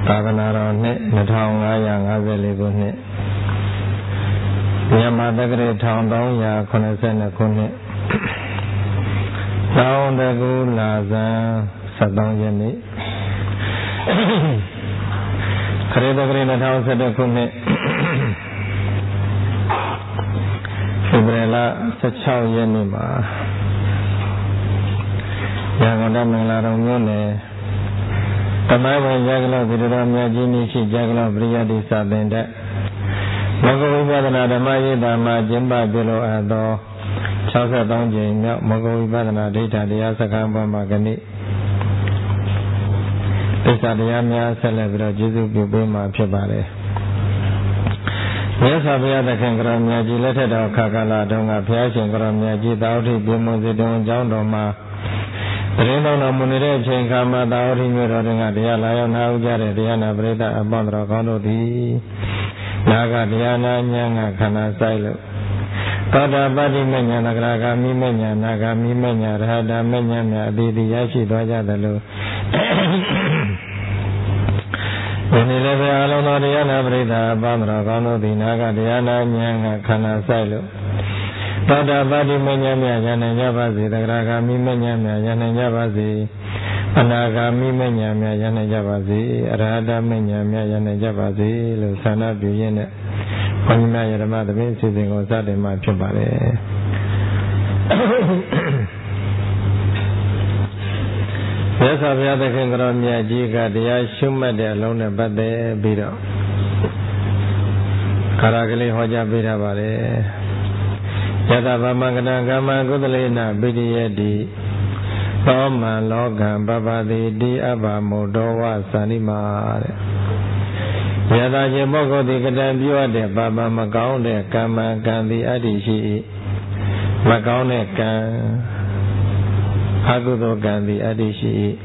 သာသနာတော်နှစ်2554ခုနှစ်မြန်မာတက္ကရာ1382ခုနှစ်တောင်တကူလာဇန်73ရက်နေ့ခရစ်တက္ကရာ2011ခုနှစ်ဖေဖော်ဝါရီလ16ရက်နေ့မှာရန်ကုန်တိုင်းမင်္ဂလာတော်မြို့နယ်တမိုင်းဝင်ကြာကလောသီတော်မြတ်ကြီးနိရှိကြာကလောပရိယတိစာသင်တဲ့မဂ္ဂဝိပဿနာဓမ္မရေးတာမှာကျင်းပပြုလုပ်အပ်သော63ကြိမ်မြောက်မဂ္ဂဝိပဿနာဒိဋ္ဌတရားစခန်းပေါ်မှာကနေ့သစ္စာတရားများဆက်လက်ပြီးတော့ကျေးဇူးပြုပေးမှာဖြစ်ပါတယ်မြတ်စွာဘုရားသခင်ကရောမြတ်ကြီးလက်ထက်တော်ခါကာလတုန်းကဘုရားရှင်ကရောမြတ်ကြီးသာဝတိပြမွန်စေတုံကျောင်းတော်မှာတရင်တော်မူနေတဲ့အချိန်ခါမှာသာဝတိမြို့တော်တွင်ကတရားလာရောက်နာဥကြတဲ့တရားနာပရိသတ်အပေါင်းတော်ကောင်းတို့သည်နာဂတရားနာဉာဏ်ကခန္ဓာဆိုင်လို့သောတာပတ္တိမဉ္ဇဏသဂရဂါမိမဉ္ဇဏနာဂါမိမဉ္ဇဏရဟတာမဉ္ဇဏများအတိအရရှိသွားကြသလိုဒီနေ့လည်းပဲအလုံးတော်တရားနာပရိသတ်အပေါင်းတော်ကောင်းတို့သည်နာဂတရားနာဉာဏ်ကခန္ဓာဆိုင်လို့သောတာပတ္တိမဉ္ဇဏများဉာဏ်နဲ့ကြပါစေသဂရဂါမိမဉ္ဇဏများဉာဏ်နဲ့ကြပါစေအနာဂါမိမဉ္ဇဏများဉာဏ်နဲ့ကြပါစေအရဟတမဉ္ဇဏများဉာဏ်နဲ့ကြပါစေလို့ဆန္ဒပြုရင်းနဲ့ဘုန်းကြီးများယဓမ္မသမီးအစီအစဉ်ကိုစတင်မှာဖြစ်ပါတယ်မြတ်စွာဘုရားသခင်ကတော်မြတ်ကြီးကတရားရှုမှတ်တဲ့အလုံးနဲ့ပတ်သက်ပြီးတော့ခါရကလေးဟောကြားပေးထားပါတယ်ယတဗမကတံကမ္မကုသလေနပိတိယတိသောမံလောကံပပတိတိအဘမုဒောဝသန္တိမာတဲ့ယတခြင်းပုဂ္ဂိုလ်သည်ကတံပြုအပ်တဲ့ပါပမကောင်းတဲ့ကမ္မကံသည်အတ္တိရှိ၏မကောင်းတဲ့ကံအကုသိုလ်ကံသည်အတ္တိရှိ၏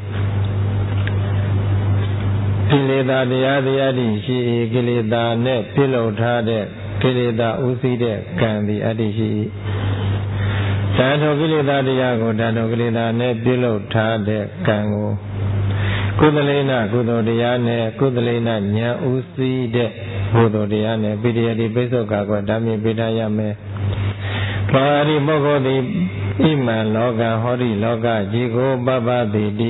ကိလေသာတရားသည်အတ္တိရှိ၏ကိလေသာနဲ့ပြုလုပ်ထားတဲ့ကိလေသာဥသိတဲ့ကံသည်အတ္တိရှိ၏ဓာတုကိလေသာတရားကိုဓာတုကိလေသာနဲ့ပြုလုပ်ထားတဲ့ကံကိုကုသလေနကုသိုလ်တရားနဲ့ကုသလေနဉာဏ်ဥသိတဲ့ကုသိုလ်တရားနဲ့ပိဋိယတိပိဿုကာကွဓမ္မေပိဋကရမယ်ဘာရိပုဂ္ဂိုလ်သည်ဣမံလောကဟောဒီလောကကြီးကိုပပတိတိ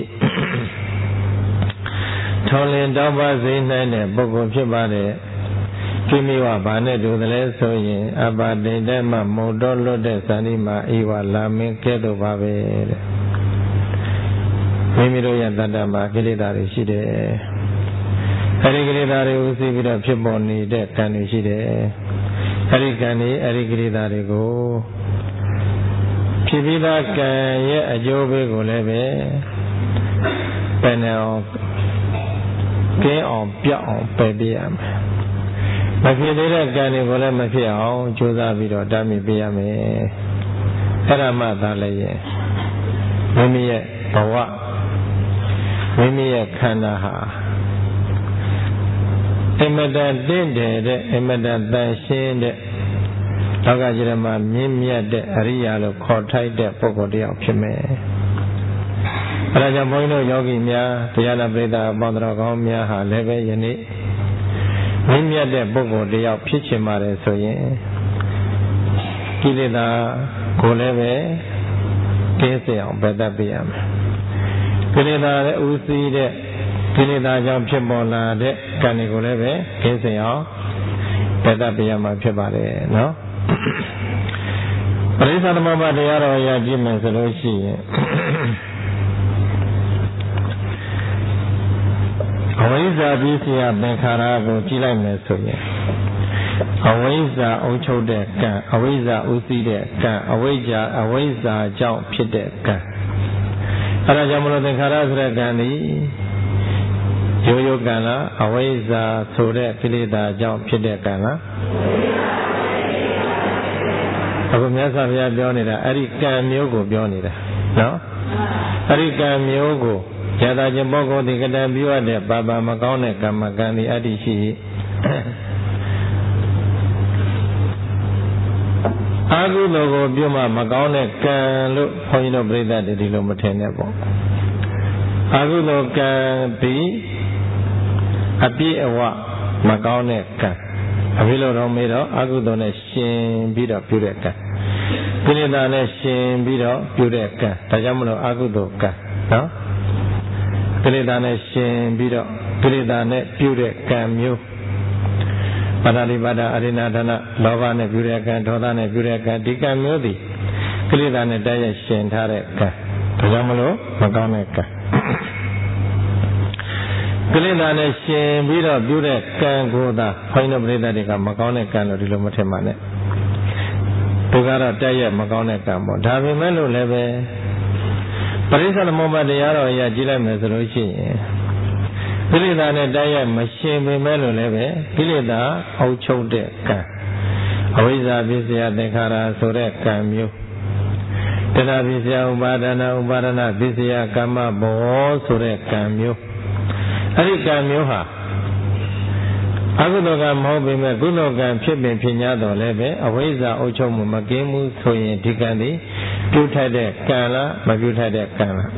ထောလင်တောင်းပါစေနိုင်တဲ့ပုဂ္ဂိုလ်ဖြစ်ပါတယ်ကိမိဝဘာနဲ့တူတယ်လဲဆိုရင်အပတိတ္တမမုတ်တော်လွတ်တဲ့ဇာတိမှာဧဝလာမင်းကဲ့သို့ပါပဲတဲ့မိမိတို့ရဲ့တတ္တမှာကိလေသာတွေရှိတယ်အဲဒီကိလေသာတွေဥသိပြီးတော့ဖြစ်ပေါ်နေတဲ့ကံတွေရှိတယ်အဲဒီကံတွေအဲဒီကိလေသာတွေကိုဖြစ်ပြီးသားကံရဲ့အကျိုးပေးကိုလည်းပဲပယ်နေအောင်ကင်းအောင်ပြောက်အောင်ပယ်ပြရမယ်မဖြစ်သေးတဲ့ကံတွေကိုလည်းမဖြစ်အောင်ကြိုးစားပြီးတော့တားမြစ်ပေးရမယ်အဲ့ဒါမှသာလည်းရဲ့မိမိရဲ့ဘဝမိမိရဲ့ခန္ဓာဟာအမတန်တင့်တယ်တဲ့အမတန်တန်ရှင်းတဲ့လောကကြီးမှာမြင့်မြတ်တဲ့အရိယာလို့ခေါ်ထိုက်တဲ့ပုဂ္ဂိုလ်တယောက်ဖြစ်မယ်အဲဒါကြောင့်ဘုန်းကြီးတို့ယောဂီများတရားနာပရိသတ်အပေါင်းတော်ကောင်းများဟာလည်းပဲယနေ့မြင့်မြတ်တဲ့ပုဂ္ဂိုလ်တယောက်ဖြစ်ချင်ပါတယ်ဆိုရင်ကိလေသာကိုလည်းပဲကင်းစင်အောင်ပယ်တတ်ပေးရမယ်ကိလေသာရဲ့ဥသိတဲ့ကိလေသာကြောင့်ဖြစ်ပေါ်လာတဲ့ကံတွေကိုလည်းပဲကင်းစင်အောင်ပယ်တတ်ပေးရမှာဖြစ်ပါတယ်နော်ပရိစ္ဆာသမဘတရားတော်ရကြည့်မယ်ဆိုလို့ရှိရင်အဝိဇ္ဇာပစ္စယသင်္ခါရကိုကြည့်လိုက်မယ်ဆိုရင်အဝိဇ္ဇာအုပ်ချုပ်တဲ့ကံအဝိဇ္ဇာဥသိတဲ့ကံအဝိဇ္ဇာကြောင့်ဖြစ်တဲ့ကံအဲဒါကြောင့်မလို့သင်္ခါရဆိုတဲ့ကံဒီရိုးရိုးကံလားအဝိဇ္ဇာဆိုတဲ့ကိလေသာကြောင့်ဖြစ်တဲ့ကံလားအခုမြတ်စွာဘုရားပြောနေတာအဲ့ဒီကံမျိုးကိုပြောနေတာနော်အဲ့ဒီကံမျိုးကိုယတခြင်းပုဂ္ဂိုလ်ဒီကတံပြုအပ်တဲ့ပါပမကောင်းတဲ့ကမ္မကံဒီအတ္တိရှိအာဟုသောကိုပြုမှမကောင်းတဲ့ကံလို့ဘုန်းကြီးတို့ပြိဿတွေဒီလိုမထင်နဲ့ပေါ့အာဟုသောကံဒီအအပြည့်အဝမကောင်းတဲ့ကံအဖြစ်လို့တော့မေးတော့အကုသိုလ်နဲ့ရှင်ပြီးတော့ပြုတဲ့ကံကိလေသာနဲ့ရှင်ပြီးတော့ပြုတဲ့ကံဒါကြောင့်မလို့အကုသိုလ်ကံနော်ကိလေသာနဲ့ရှင်ပြီးတော့ကိလေသာနဲ့ပြုတဲ့ကံမျိုးပါဠိပါဒအရိဏဒါနလောဘနဲ့ပြုတဲ့ကံဒေါသနဲ့ပြုတဲ့ကံဒီကံမျိုးသည်ကိလေသာနဲ့တိုက်ရိုက်ရှင်ထားတဲ့ကံဒါကြောင့်မလို့မကောင်းတဲ့ကံကိလေသာနဲ့ရှင်ပြီးတော့ပြုတဲ့ကံကိုသာဘုန်းကြီးတို့ပြိဿတွေကမကောင်းတဲ့ကံလို့ဒီလိုမထင်ပါနဲ့သူကတော့တိုက်ရိုက်မကောင်းတဲ့ကံပေါ့ဒါပေမဲ့လို့လည်းပဲပရိစ္ဆေသမုပ္ပါတရားတော်အရာကြည့်လိုက်မယ်ဆိုလို့ရှိရင်ကိလေသာနဲ့တိုက်ရိုက်မရှင်ပေမဲ့လို့လည်းပဲကိလေသာအုပ်ချုပ်တဲ့ကံအဝိဇ္ဇာပစ္စယသင်္ခါရဆိုတဲ့ကံမျိုးတဏှာပစ္စယဥပါဒနာဥပါဒနာပစ္စယကမ္မဘောဆိုတဲ့ကံမျိုးအဲ့ဒီကံမျိုးဟာအကုသိုလ်ကမဟုတ်ပေမဲ့ကုသိုလ်ကံဖြစ်ပင်ဖြစ်냐တော့လည်းပဲအဝိဇ္ဇာအုပ်ချုပ်မှုမကင်းမှုဆိုရင်ဒီကံသည်ပြုထိုက်တဲ့ကံလားမပြုထိုက်တဲ့ကံလား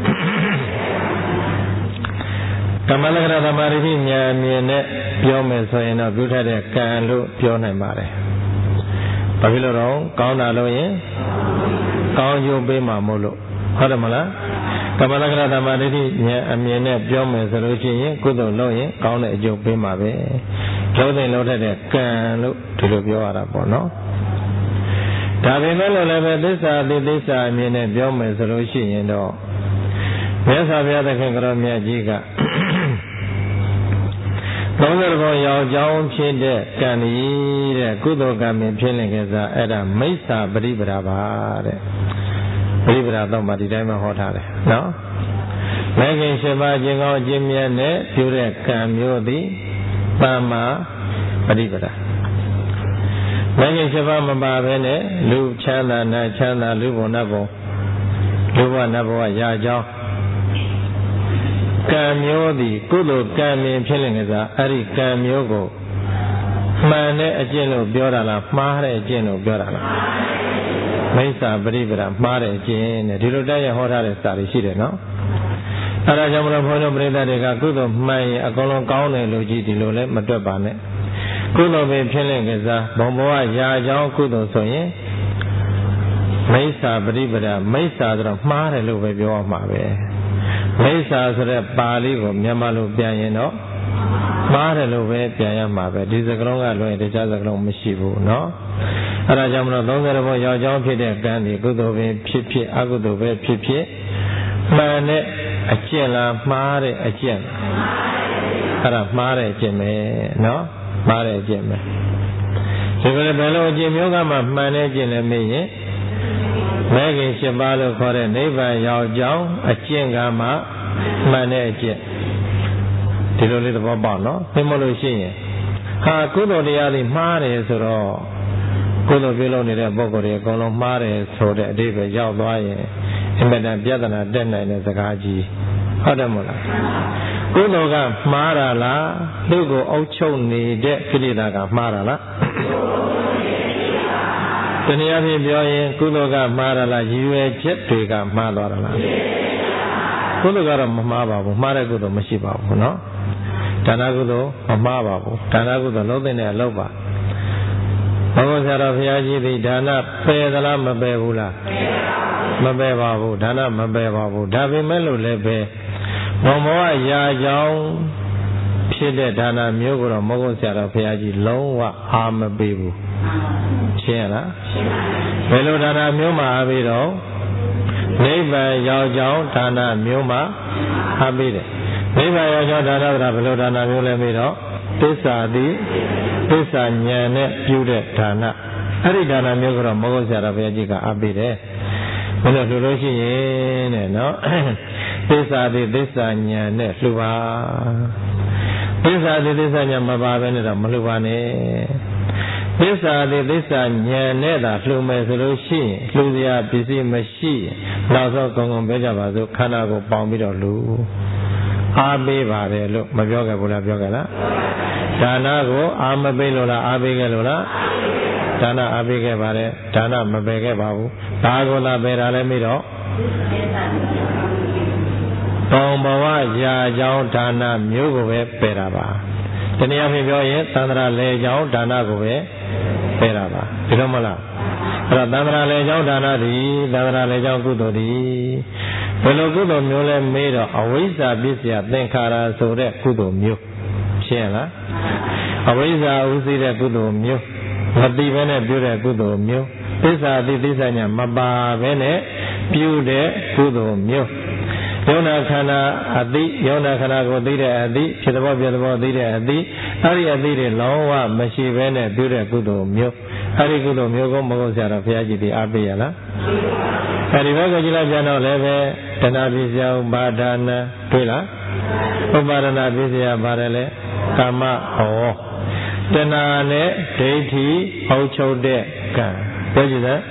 ကမ္မလက္ခဏာသမာဓိဉာဏ်မြင်နဲ့ပြောမယ်ဆိုရင်တော့ပြုထိုက်တဲ့ကံလို့ပြောနိုင်ပါတယ်။ဘာဖြစ်လို့တော့ကောင်းတာလို့ရင်ကောင်းကျိုးပေးမှာမို့လို့ဟုတ်တယ်မလားကမ္မလက္ခဏာသမာဓိဉာဏ်အမြင်နဲ့ပြောမယ်ဆိုလို့ရှိရင်ကုသိုလ်လုပ်ရင်ကောင်းတဲ့အကျိုးပေးမှာပဲလုံးသိလုံးထက်တဲ့ကံလို့ဒီလိုပြောရတာပေါ့နော်ဒါပေမဲ့လည်းပဲသစ္စာအမြင်နဲ့ပြောမယ်ဆိုလို့ရှိရင်တော့မြတ်စွာဘုရားသခင်ကတော်မြတ်ကြီးက30ဘောယောက်ျောင်းဖြစ်တဲ့ကံကြီးတဲ့ကုသိုလ်ကံပင်ဖြစ်နေကြစားအဲ့ဒါမိစ္ဆာပရိပဒါပါတဲ့ပရိပဒါတော့မှဒီတိုင်းမှဟောထားတယ်နော်မဲခင်7ပါးကျင့်ကောင်းအကျင့်မြတ်နဲ့ပြုတဲ့ကံမျိုးသည်ပမ္မာပရိပဒါမဲခင်7ပါးမပါဘဲနဲ့လူချမ်းသာနတ်ချမ်းသာလူဘုံနတ်ဘုံလူဘဝနတ်ဘဝရာကြောင်းကံမျိုးသည်ကုသိုလ်ကံပင်ဖြစ်နေကြစားအဲ့ဒီကံမျိုးကိုမှန်တဲ့အကျင့်လို့ပြောတာလားမှားတဲ့အကျင့်လို့ပြောတာလားမိစ္ဆာပရိပဒါမှားတဲ့အကျင့်နဲ့ဒီလိုတိုက်ရဟောထားတဲ့စာတွေရှိတယ်နော်အဲ့ဒါကြောင့်မလို့ဘုန်းတော်ပရိသတ်တွေကကုသိုလ်မှန်ရင်အကုန်လုံးကောင်းတယ်လို့ကြည့်ဒီလိုလည်းမတွက်ပါနဲ့ကုသိုလ်ပင်ဖြစ်နေကြစားဘုံဘဝရာကြောင်းကုသိုလ်ဆိုရင်မိစ္ဆာပရိပဒါမိစ္ဆာဆိုတော့မှားတယ်လို့ပဲပြောရမှာပဲမိစ္ဆာဆိုတဲ့ပါဠိကိုမြန်မာလိုပြန်ရင်တော့မှားတယ်လို့ပဲပြန်ရမှာပဲဒီစကားလုံးကလွယ်တခြားစကားလုံးမရှိဘူးเนาะအဲဒါကြောင့်မလို့30ဘောယောက်ျောင်းဖြစ်တဲ့ကံဒီကုသိုလ်ပင်ဖြစ်ဖြစ်အကုသိုလ်ပဲဖြစ်ဖြစ်မှန်တဲ့အကျင့်လားမှားတဲ့အကျင့်အဲ့ဒါမှားတဲ့အကျင့်ပဲเนาะမှားတဲ့အကျင့်ပဲဒီလိုဘယ်လိုအကျင့်မျိုးကမှမှန်တဲ့အကျင့်လဲမေးရင်မဲခင်7ပါးလို့ခေါ်တဲ့နိဗ္ဗာန်ရောက်ကြောင်းအကျင့်ကမှမှန်တဲ့အကျင့်ဒီလိုလေးသဘောပေါက်နော်သိမလို့ရှိရင်ဟာကုသိုလ်တရားတွေမှားတယ်ဆိုတော့ကုသိုလ်ပြုလုပ်နေတဲ့ပုဂ္ဂိုလ်တွေအကုန်လုံးမှားတယ်ဆိုတဲ့အဓိပ္ပာယ်ရောက်သွားရင်အင်မတန်ပြဿနာတက်နိုင်တဲ့စကားကြီးဟုတ်တယ်မဟုတ်လားကုသိုလ်ကမှားတာလားသူ့ကိုအုပ်ချုပ်နေတဲ့ကိလေသာကမှားတာလားတနည်းအားဖြင့်ပြောရင်ကုသိုလ်ကမှားတာလားရည်ရွယ်ချက်တွေကမှားသွားတာလားကုသိုလ်ကတော့မမှားပါဘူးမှားတဲ့ကုသိုလ်မရှိပါဘူးเนาะဒါနကုသိုလ်မမှားပါဘူးဒါနကုသိုလ်လုံးတဲ့အလုပ်ပါဘုရားဆရာတော်ဘုရားကြီးဒီဒါနပယ်သလားမပယ်ဘူးလားမပယ်ပါဘူးဒါနမပယ်ပါဘူးဒါပေမဲ့လို့လည်းပဲဘုံဘဝရာကြောင်းဖြစ်တဲ့ဒါနမျိုးကိုတော့မဟုတ်ဆရာတော်ဘုရားကြီးလုံးဝအာမပေးဘူးရှင်းရလားဘယ်လိုဒါနမျိုးမှာအားပေးတော့နိဗ္ဗာန်ရောက်ကြောင်းဒါနမျိုးမှာအားပေးတယ်နိဗ္ဗာန်ရောက်ကြောင်းဒါနကဘယ်လိုဒါနမျိုးလဲပြီးတော့သစ္စာတိသစ္စာဉာဏ်နဲ့ပြုတဲ့ဒါနအဲ့ဒီဒါနမျိုးကတော့မဟုတ်ဆရာတော်ဘုရားကြီးကအားပေးတယ်ဘယ်လိုလှူလို့ရှိရင်တဲ့နော်သစ္စာတိသစ္စာဉာဏ်နဲ့လှူပါသစ္စာတိသစ္စာဉာဏ်မပါဘဲနဲ့တော့မလှူပါနဲ့သစ္စာတိသစ္စာဉာဏ်နဲ့သာလှူမယ်ဆိုလို့ရှိရင်လှူစရာပစ္စည်းမရှိနောက်ဆုံးကုံကုံပြောကြပါစို့ခန္ဓာကိုပေါင်ပြီးတော့လှူအားပေးပါတယ်လို့မပြောခဲ့ဘူးလားပြောခဲ့လားဒါနကိုအားမပေးလို့လားအားပေးခဲ့လို့လားဒါနအားပေးခဲ့ပါတယ်ဒါနမပယ်ခဲ့ပါဘူးဒါကိုလာပယ်တာလည်းမပြီးတော့ဘုံဘဝရာကြောင်းဒါနမျိုးကိုပဲပယ်တာပါတနည်းအားဖြင့်ပြောရင်သန္တရာလေကြောင့်ဒါနကိုပဲပဲတာပါဒီလိုမလားအဲ့တော့သန္တရာလေကြောင့်ဒါနသည်သန္တရာလေကြောင့်ကုသိုလ်သည်ဘယ်လိုကုသိုလ်မျိုးလဲမေးတော့အဝိဇ္ဇာပစ္စယသင်္ခါရဆိုတဲ့ကုသိုလ်မျိုးရှင်းလားအဝိဇ္ဇာဥသိတဲ့ကုသိုလ်မျိုးမသိဘဲနဲ့ပြုတဲ့ကုသိုလ်မျိုးသစ္စာသိသစ္စာညာမပါဘဲနဲ့ပြုတဲ့ကုသိုလ်မျိုးယောနာခန္ဓာအသိယောနာခန္ဓာကိုသိတဲ့အသိဖြစ်သဘောပြသဘောသိတဲ့အသိအဲ့ဒီအသိတွေလုံးဝမရှိဘဲနဲ့ပြုတဲ့ကုသိုလ်မျိုးအဲ့ဒီကုသိုလ်မျိုးကိုမဟုတ်ဆရာတော်ဘုရားကြီးဒီအားပေးရလားအဲ့ဒီဘက်ကကြည့်လိုက်ပြန်တော့လည်းပဲတဏှာပစ္စယဥပါဒနာတွေ့လားဥပါဒနာပစ္စယပါတယ်လေကာမဩတဏှာနဲ့ဒိဋ္ဌိအုပ်ချုပ်တဲ့ကံပြောကြည့်စမ်း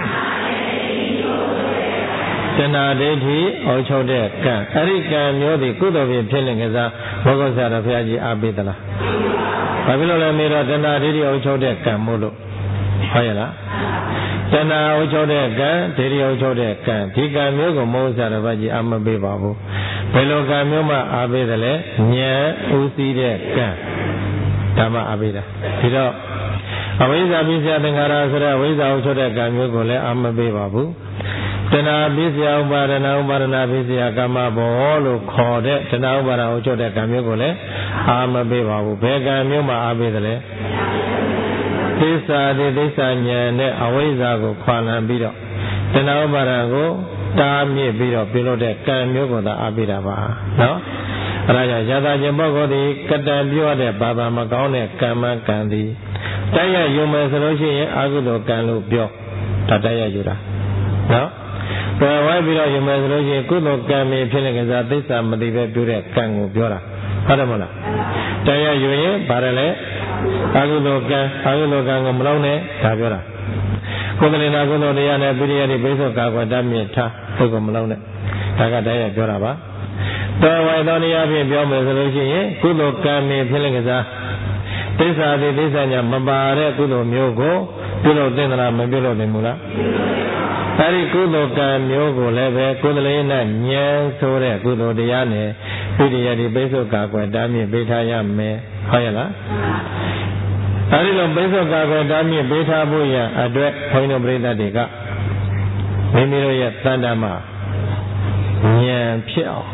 တဏှာဒိဋ္ဌိအုပ်ချုပ်တဲ့ကံအဲ့ဒီကံမျိုးဒီကုသိုလ်ဖြစ်ဖြစ်နေကြစားဘောဂဆရာတော်ဘုရားကြီးအားပေးသလားဘာဖြစ်လို့လဲမေးတော့တဏှာဒိဋ္ဌိအုပ်ချုပ်တဲ့ကံမို့လို့ဟုတ်ရဲ့လားတဏှာအုပ်ချုပ်တဲ့ကံဒိဋ္ဌိအုပ်ချုပ်တဲ့ကံဒီကံမျိုးကိုမောဆရာတော်ဘုရားကြီးအားမပေးပါဘူးဘယ်လိုကံမျိုးမှအားပေးတယ်လဲဉာဏ်ဥသိတဲ့ကံဓမ္မအားပေးတာဒီတော့အဝိဇ္ဇာပစ္စယသင်္ခါရဆိုတဲ့ဝိဇ္ဇာအုပ်ချုပ်တဲ့ကံမျိုးကိုလည်းအားမပေးပါဘူးတဏှာပစ္စယဥပါဒနာဥပါဒနာပစ္စယကာမဘောလို့ခေါ်တဲ့တဏှာဥပါဒနာအုပ်ချုပ်တဲ့ကံမျိုးကိုလည်းအားမပေးပါဘူးဘယ်ကံမျိုးမှအားပေးတယ်လဲသစ္စာတိသစ္စာဉာဏ်နဲ့အဝိဇ္ဇာကိုခွာလန်ပြီးတော့တဏှာဥပါဒနာကိုတားမြစ်ပြီးတော့ပြုလုပ်တဲ့ကံမျိုးကိုသာအားပေးတာပါနော်အဲဒါကြောင့်ယထာခြင်းပုဂ္ဂိုလ်ဒီကတံပြောတဲ့ဘာသာမကောင်းတဲ့ကံမကံသည်တိုက်ရယူမယ်ဆိုလို့ရှိရင်အကုသိုလ်ကံလို့ပြောဒါတိုက်ရယူတာနော်ပယ်ဝိုင်းပြီးတော့ယူမယ်ဆိုလို့ရှိရင်ကုသိုလ်ကံမျိုးဖြစ်နေကြစားသစ္စာမသိပဲပြုတဲ့ကံကိုပြောတာဟုတ်တယ်မလားတိုက်ရယူရင်ဗါတယ်လေအကုသိုလ်ကံကိုမလုံးနဲ့ဒါပြောတာကုသလေနာကုသိုလ်တရားနဲ့ပိရိယတိပိဿကာကွယ်တတ်မြင့်ထားသူကမလုံးနဲ့ဒါကတိုက်ရပြောတာပါတော်ဝိုင်တော်နေရာဖြင့်ပြောမယ်ဆိုလို့ရှိရင်ကုသိုလ်ကံမျိုးဖြစ်နေကြစားသစ္စာတိသစ္စာညာမပါတဲ့ကုသိုလ်မျိုးကိုပြုလို့သင်္သလားမပြုလို့သင်ဘူးလားအဲဒီကုသိုလ်ကံမျိုးကိုလည်းပဲကုသလေနဉာဏ်ဆိုတဲ့ကုသိုလ်တရားနဲ့ပိရိယတိပိဿကာကွယ်တားမြစ်ပေးထားရမယ်ဟုတ်ရဲ့လားအဲဒီလိုပိဿကာကွယ်တားမြစ်ပေးထားဖို့ရအတွက်ဘုန်းကြီးတို့ပရိသတ်တွေကမိမိတို့ရဲ့တဏ္ဍာမှာဉာဏ်ဖြစ်အောင်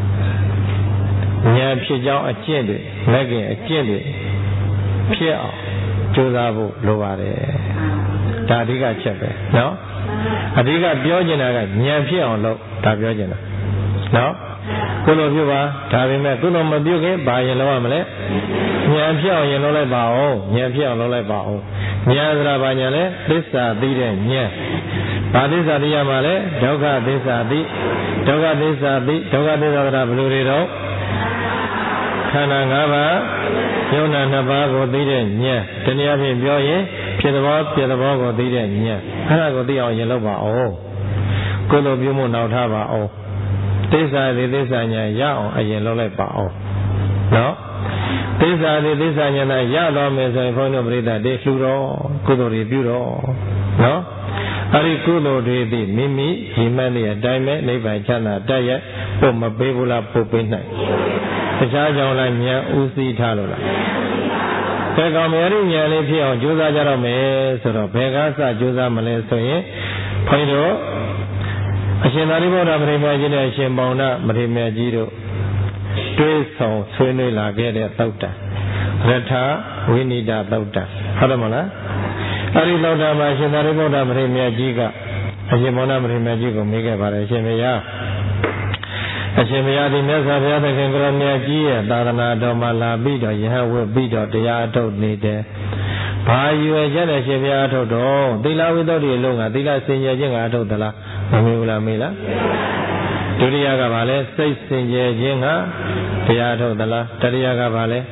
ဉာဏ်ဖြစ်ကြောင်းအကျင့်တွေလက်ကျင့်အကျင့်တွေဖြစ်အောင်ကြိုးစားဖို့လိုပါတယ်ဒါအဓိကချက်ပဲနော်အဓိကပြောချင်တာကဉာဏ်ဖြစ်အောင်လုပ်ဒါပြောချင်တာနော်ကုသိုလ်ပြုပါဒါပေမဲ့ကုသိုလ်မပြုခင်ဘာရင်လုပ်ရမလဲဉာဏ်ဖြစ်အောင်ရင်လုပ်လိုက်ပါဦးဉာဏ်ဖြစ်အောင်လုပ်လိုက်ပါဦးဉာဏ်ဆိုတာဘာဉာဏ်လဲသစ္စာသိတဲ့ဉာဏ်ဘာသစ္စာသိရမှာလဲဒုက္ခသစ္စာသိဒုက္ခသစ္စာသိဒုက္ခသစ္စာဆိုတာဘယ်လိုတွေတော့ခန္ဓာ၅ပါးယုံနာနှစ်ပါးကိုသိတဲ့ဉာဏ်တနည်းအားဖြင့်ပြောရင်ဖြစ်သဘောပြသဘောကိုသိတဲ့ဉာဏ်အဲ့ဒါကိုသိအောင်ရင်လုပ်ပါဦးကုသိုလ်ပြုမှုနောက်ထားပါဦးသစ္စာတိသစ္စာဉာဏ်ရအောင်အရင်လုပ်လိုက်ပါဦးနော်သစ္စာတိသစ္စာဉာဏ်နဲ့ရတော့မယ်ဆိုရင်ဘုန်းကြီးတို့ပရိသတ်တွေလှူတော့ကုသိုလ်တွေပြုတော့နော်အဲ့ဒီကုသိုလ်တွေသည်မိမိရည်မှန်းတဲ့အတိုင်းပဲနိဗ္ဗာန်ချမ်းသာတတ်ရဲ့ပို့မပေးဘူးလားပို့ပေးနိုင်တခြားကြောင့်လည်းဉာဏ်ဥသိထားလို့လားဘယ်ကောင်များဉာဏ်လေးဖြစ်အောင်ကြိုးစားကြတော့မယ်ဆိုတော့ဘယ်ကားစကြိုးစားမလဲဆိုရင်ဘုန်းကြီးတို့အရှင်သာရိပုတ္တမထေရကြီးနဲ့အရှင်ပေါဏမထေရကြီးတို့တွေးဆောင်ဆွေးနွေးလာခဲ့တဲ့သုတ်တံရထဝိနိဒသုတ်တံဟုတ်တယ်မလားအဲဒီသုတ်တံမှာရှင်သာရိပုတ္တမထေရကြီးကအရှင်ပေါဏမထေရကြီးကိုမေးခဲ့ပါတယ်ရှင်ဘုရားအရှင်ဘုရားဒီမြတ်စွာဘုရားသခင်ကိုရမြတ်ကြီးရဲ့သာသနာတော်မှာလာပြီးတော့ယဟဝတ်ပြီးတော့တရားအထုတ်နေတယ်။ဘာရွယ်ချက်နဲ့ရှင်ဘုရားအထုတ်တော့သီလဝိတ္တုတွေလုံးကသီလစင်ကြယ်ခြင်းကအထုတ်သလားမမေးဘူးလားမေးလားဒုတိယကဘာလဲစိတ်စင်ကြယ်ခြင်းကတရားအထုတ်သလားတတိယကဘာလဲ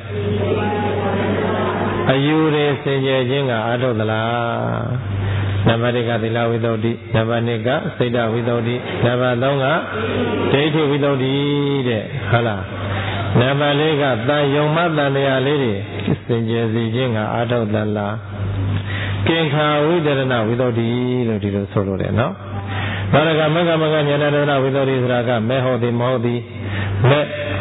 အယူတွေစင်ကြယ်ခြင်းကအထုတ်သလားနံပါတ်1ကသီလဝိတ္တုနံပါတ်2ကစိတ်တဝိတ္တုနံပါတ်3ကဒိဋ္ဌိဝိတ္တုတဲ့ဟုတ်လားနံပါတ်4ကတန်ယုံမတန်တရားလေးတွေစင်ကြယ်စီခြင်းကအာထုတ်သလားကင်္ခာဝိတရဏဝိတ္တုလို့ဒီလိုဆိုလို့တယ်နော်နောက်တစ်ခါမဂ္ဂဉာဏဒရဏဝိတ္တုဆိုတာကမဲ့ဟုတ်သည်မဟုတ်သည်မဲ့ဟ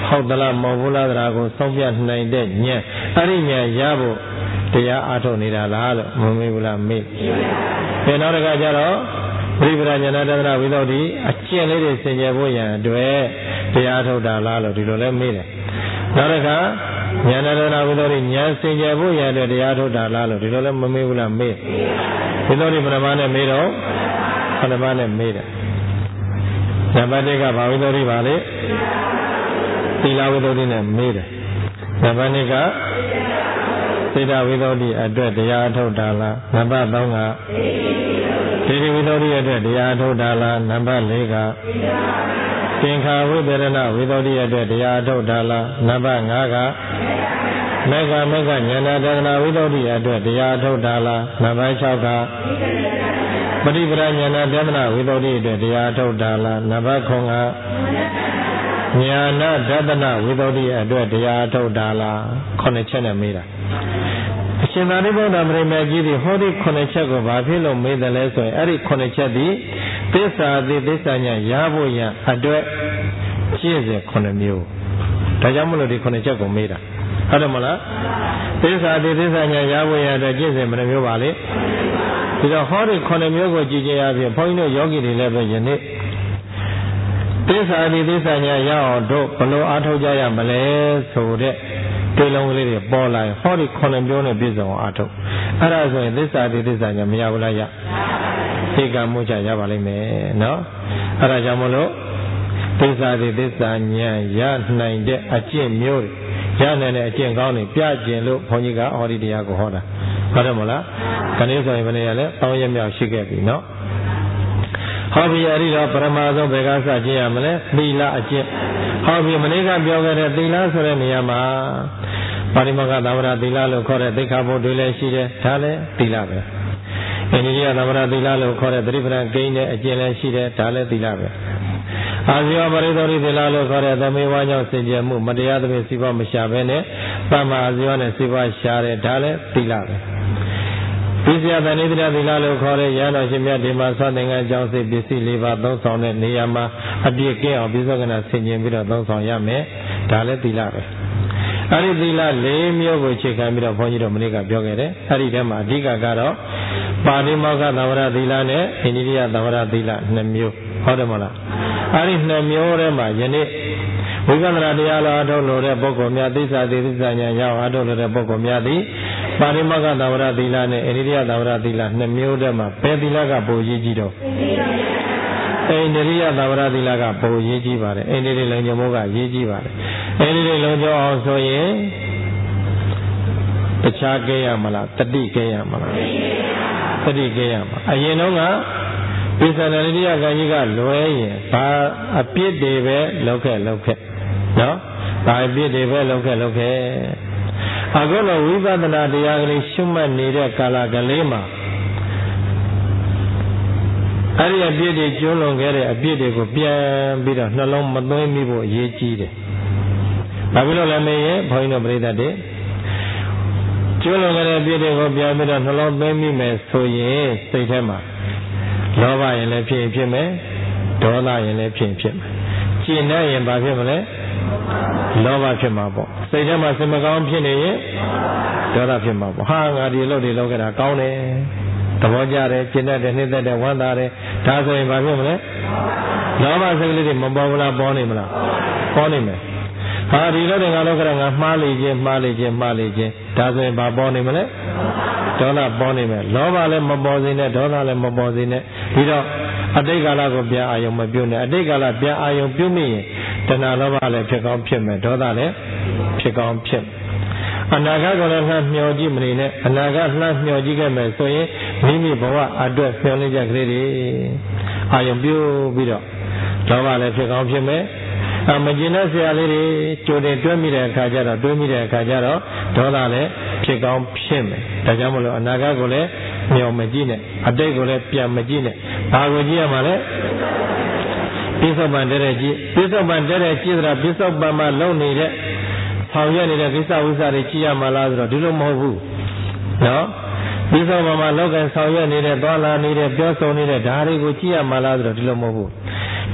ဟုတ်သလားမဟုတ်ဘူးလားတရားကိုဆုံးဖြတ်နိုင်တဲ့ဉာဏ်အဲ့ဒီဉာဏ်ရဖို့တရားအားထုတ်နေတာလားလို့မမေးဘူးလားမေးပြန်နောက်တစ်ခါကျတော့ပရိပဒဉာဏ်တဒနာဝိသုဒ္ဓိအကျင့်လေးတွေဆင်ခြင်ဖို့ရန်အတွက်တရားထုတ်တာလားလို့ဒီလိုလဲမေးတယ်နောက်တစ်ခါဉာဏ်တဒနာဝိသုဒ္ဓိဉာဏ်ဆင်ခြင်ဖို့ရန်အတွက်တရားထုတ်တာလားလို့ဒီလိုလဲမမေးဘူးလားမေးဝိသုဒ္ဓိပရမနဲ့မေးတော့ပရမနဲ့မေးတယ်နံပါတ်1ကဘာဝိသုဒ္ဓိပါလေသီလဝိသုဒ္ဓိနဲ့မေးတယ်နံပါတ်2ကစေတဝိသုဒ္ဓိအတွက်တရားထုတ်တာလားနံပါတ်3ကဒေဝဝိသုဒ္ဓိအတွက်တရားထုတ်တာလားနံပါတ်4ကသင်္ခါဝိပရဏဝိသုဒ္ဓိအတွက်တရားထုတ်တာလားနံပါတ်5ကမေဃဉာဏတဒနာဝိသုဒ္ဓိအတွက်တရားထုတ်တာလားနံပါတ်6ကပရိပဒဉာဏတဒနာဝိသုဒ္ဓိအတွက်တရားထုတ်တာလားနံပါတ်9ကဉာဏဒသနာဝိသုဒ္ဓိအတွက်တရားထုတ်တာလား9ချက်နဲ့မေးတာအရှင်သာရိပုတ္တမရိမေကြီးသည်ဟောဒီ9ချက်ကိုဘာဖြစ်လို့မေးတယ်လဲဆိုရင်အဲ့ဒီ9ချက်သည်သစ္စာသည်သစ္စာဉာဏ်ရဖို့ရန်အတွက်ကျင့်စဉ်9မျိုးဒါကြောင့်မလို့ဒီ9ချက်ကိုမေးတာဟုတ်တယ်မလားသစ္စာသည်သစ္စာဉာဏ်ရဖို့ရန်အတွက်ကျင့်စဉ်ဘယ်နှမျိုးပါလဲဒီတော့ဟောဒီ9မျိုးကိုကြည်ကြရဖြင့်ဘုန်းကြီးတို့ယောဂီတွေလည်းပဲယနေ့သစ္စာသည်သစ္စာဉာဏ်ရအောင်တို့ဘယ်လိုအားထုတ်ကြရမလဲဆိုတဲ့တေလုံးကလေးတွေပေါ်လာရင်ဟောဒီ9မျိုးနဲ့ပြည့်စုံအောင်အားထုတ်အဲ့ဒါဆိုရင်သစ္စာသည်သစ္စာဉာဏ်မရဘူးလားရဧကမှုချရပါလိမ့်မယ်နော်အဲ့ဒါကြောင့်မလို့သစ္စာသည်သစ္စာဉာဏ်ရနိုင်တဲ့အကျင့်မျိုးတွေရနိုင်တဲ့အကျင့်ကောင်းတွေပြကျင်လို့ဘုန်းကြီးကဟောဒီတရားကိုဟောတာဟုတ်တယ်မလားခဏဆိုရင်ဘယ်နေရာလဲတောင်းရမြောက်ရှိခဲ့ပြီနော်ဟောပြီအဲ့ဒီတော့ပရမဆုံးဘယ်ကစကျင့်ရမလဲသီလအကျင့်ဟောပြီမနေ့ကပြောခဲ့တဲ့သီလဆိုတဲ့နေရာမှာပါဠိမကသဗ္ဗရသီလလို့ခေါ်တဲ့သိက္ခာပုဒ်တွေလည်းရှိတယ်ဒါလည်းသီလပဲအိန္ဒိယသဗ္ဗရသီလလို့ခေါ်တဲ့သတိပဋ္ဌာန်ကိန်းတဲ့အကျင့်လည်းရှိတယ်ဒါလည်းသီလပဲအာဇီဝပရိသောရိသီလလို့ခေါ်တဲ့သမေဝါကြောင့်စင်ကြယ်မှုမတရားသဖြင့်စီးပွားမရှာဘဲနဲ့သမ္မာအာဇီဝနဲ့စီးပွားရှာတယ်ဒါလည်းသီလပဲပိစယတဏိတရသီလလို့ခေါ်တဲ့ရဟန်းတော်ရှင်မြတ်ဒီမှာသင်္ကန်းအကြောင်းစိတ်ပစ္စည်း၄ပါးသုံးဆောင်တဲ့နေရာမှာအပြည့်ကင်းအောင်ပြစ္ဆုတ်ကနာဆင်ခြင်ပြီးတော့သုံးဆောင်ရမယ်ဒါလည်းသီလပဲအဲ့ဒီသီလ၄မျိုးကိုအခြေခံပြီးတော့ဘုန်းကြီးတို့မနေ့ကပြောခဲ့တယ်အဲ့ဒီထဲမှာအဓိကကတော့ပါဠိမောက္ခသဗ္ဗရသီလနဲ့အိန္ဒိယသဗ္ဗရသီလ2မျိုးဟုတ်တယ်မလားအဲ့ဒီ2မျိုးထဲမှာယနေ့ဝိပဿနာတရားလာထုတ်လို့တဲ့ပုဂ္ဂိုလ်များသစ္စာသစ္စာဉာဏ်ရအောင်အထုတ်လို့တဲ့ပုဂ္ဂိုလ်များသည်ပါဠိမောက္ခသဗ္ဗရသီလနဲ့အိန္ဒိယသဗ္ဗရသီလ2မျိုးထဲမှာဘယ်သီလကပိုရေးကြီးတော့အိန္ဒိယသဗ္ဗရသီလကပိုရေးကြီးပါတယ်အိန္ဒိယလုံခြုံမှုကရေးကြီးပါတယ်အိန္ဒိယလုံခြုံအောင်ဆိုရင်တခြားကဲရမလားတတိကဲရမလားတတိကဲရမှာအရင်တော့ကပိဿနာတိယကံကြီးကလွဲရင်ဘာအပြစ်တွေပဲလောက်ခဲ့နော်ဘာအပြစ်တွေပဲလောက်ခဲ့အခုတော့ဝိပဿနာတရားကလေးရှုမှတ်နေတဲ့ကာလကလေးမှာအဲ့ဒီအပြစ်တွေကျွလွန်ခဲ့တဲ့အပြစ်တွေကိုပြန်ပြီးတော့နှလုံးမသွင်းမိဖို့အရေးကြီးတယ်။ဘာဖြစ်လို့လဲမေးရင်ဘုန်းကြီးတို့ပြိဿတွေကျွလွန်ခဲ့တဲ့အပြစ်တွေကိုပြန်ပြီးတော့နှလုံးသွင်းမိမယ်ဆိုရင်စိတ်ထဲမှာလောဘရင်လည်းဖြစ်မယ်ဒေါသရင်လည်းဖြစ်မယ်ကျင့်တဲ့ရင်ဘာဖြစ်မလဲလောဘဖြစ်မှာပေါ့စိတ်ထဲမှာစိတ်မကောင်းဖြစ်နေရင်ဒေါသဖြစ်မှာပေါ့ဟာငါဒီလုပ်ခဲ့တာကောင်းတယ်သဘောကျတယ်ကျင့်တတ်တယ်နှိမ့်သက်တယ်ဝမ်းသာတယ်ဒါဆိုရင်ဘာဖြစ်မလဲလောဘစိတ်လေးတွေမပေါ်ဘူးလားပေါ်နေမလားပေါ်နေမယ်ဟာဒီလိုတဲ့ငါလုပ်ခဲ့တာငါမှားလေခြင်းဒါဆိုရင်ဘာပေါ်နေမလဲဒေါသပေါ်နေမယ်လောဘလည်းမပေါ်စေနဲ့ဒေါသလည်းမပေါ်စေနဲ့ဒီတော့အတိတ်ကာလကိုပြန်အာယုံမပြုတ်နဲ့အတိတ်ကာလပြန်အာယုံပြုတ်မိရင်တဏှာလောဘလည်းဖြစ်ကောင်းဖြစ်မယ်ဒေါသလည်းဖြစ်ကောင်းဖြစ်အနာဂတ်ကိုလည်းလှမ်းမျှော်ကြည့်မနေနဲ့အနာဂတ်လှမ်းမျှော်ကြည့်ခဲ့မယ်ဆိုရင်မိမိဘဝအတွက်မျှော်လင့်ချက်ကလေးတွေအာယုံပြုတ်ပြီးတော့လောဘလည်းဖြစ်ကောင်းဖြစ်မယ်မကျင်တဲ့ဆရာလေးတွေကြိုတင်တွဲမိတဲ့အခါကျတော့ဒေါသလည်းဖြစ်ကောင်းဖြစ်မယ်ဒါကြောင့်မလို့အနာဂတ်ကိုလည်းမျှော်မကြည့်နဲ့အတိတ်ကိုလည်းပြန်မကြည့်နဲ့ဘာကိုကြည့်ရမှာလဲပိဿပံတဲ့ကြည့်ပိဿပံတဲ့ကြည့်ဆိုတာပိဿပံမှာလုံနေတဲ့ဆောင်ရွက်နေတဲ့ကိစ္စဝိစ္စတွေကြည့်ရမှာလားဆိုတော့ဒီလိုမဟုတ်ဘူးနော်ပိဿပံမှာလောကဆောင်ရွက်နေတဲ့သွားလာနေတဲ့ပြောဆိုနေတဲ့ဓာတ်တွေကိုကြည့်ရမှာလားဆိုတော့ဒီလိုမဟုတ်ဘူး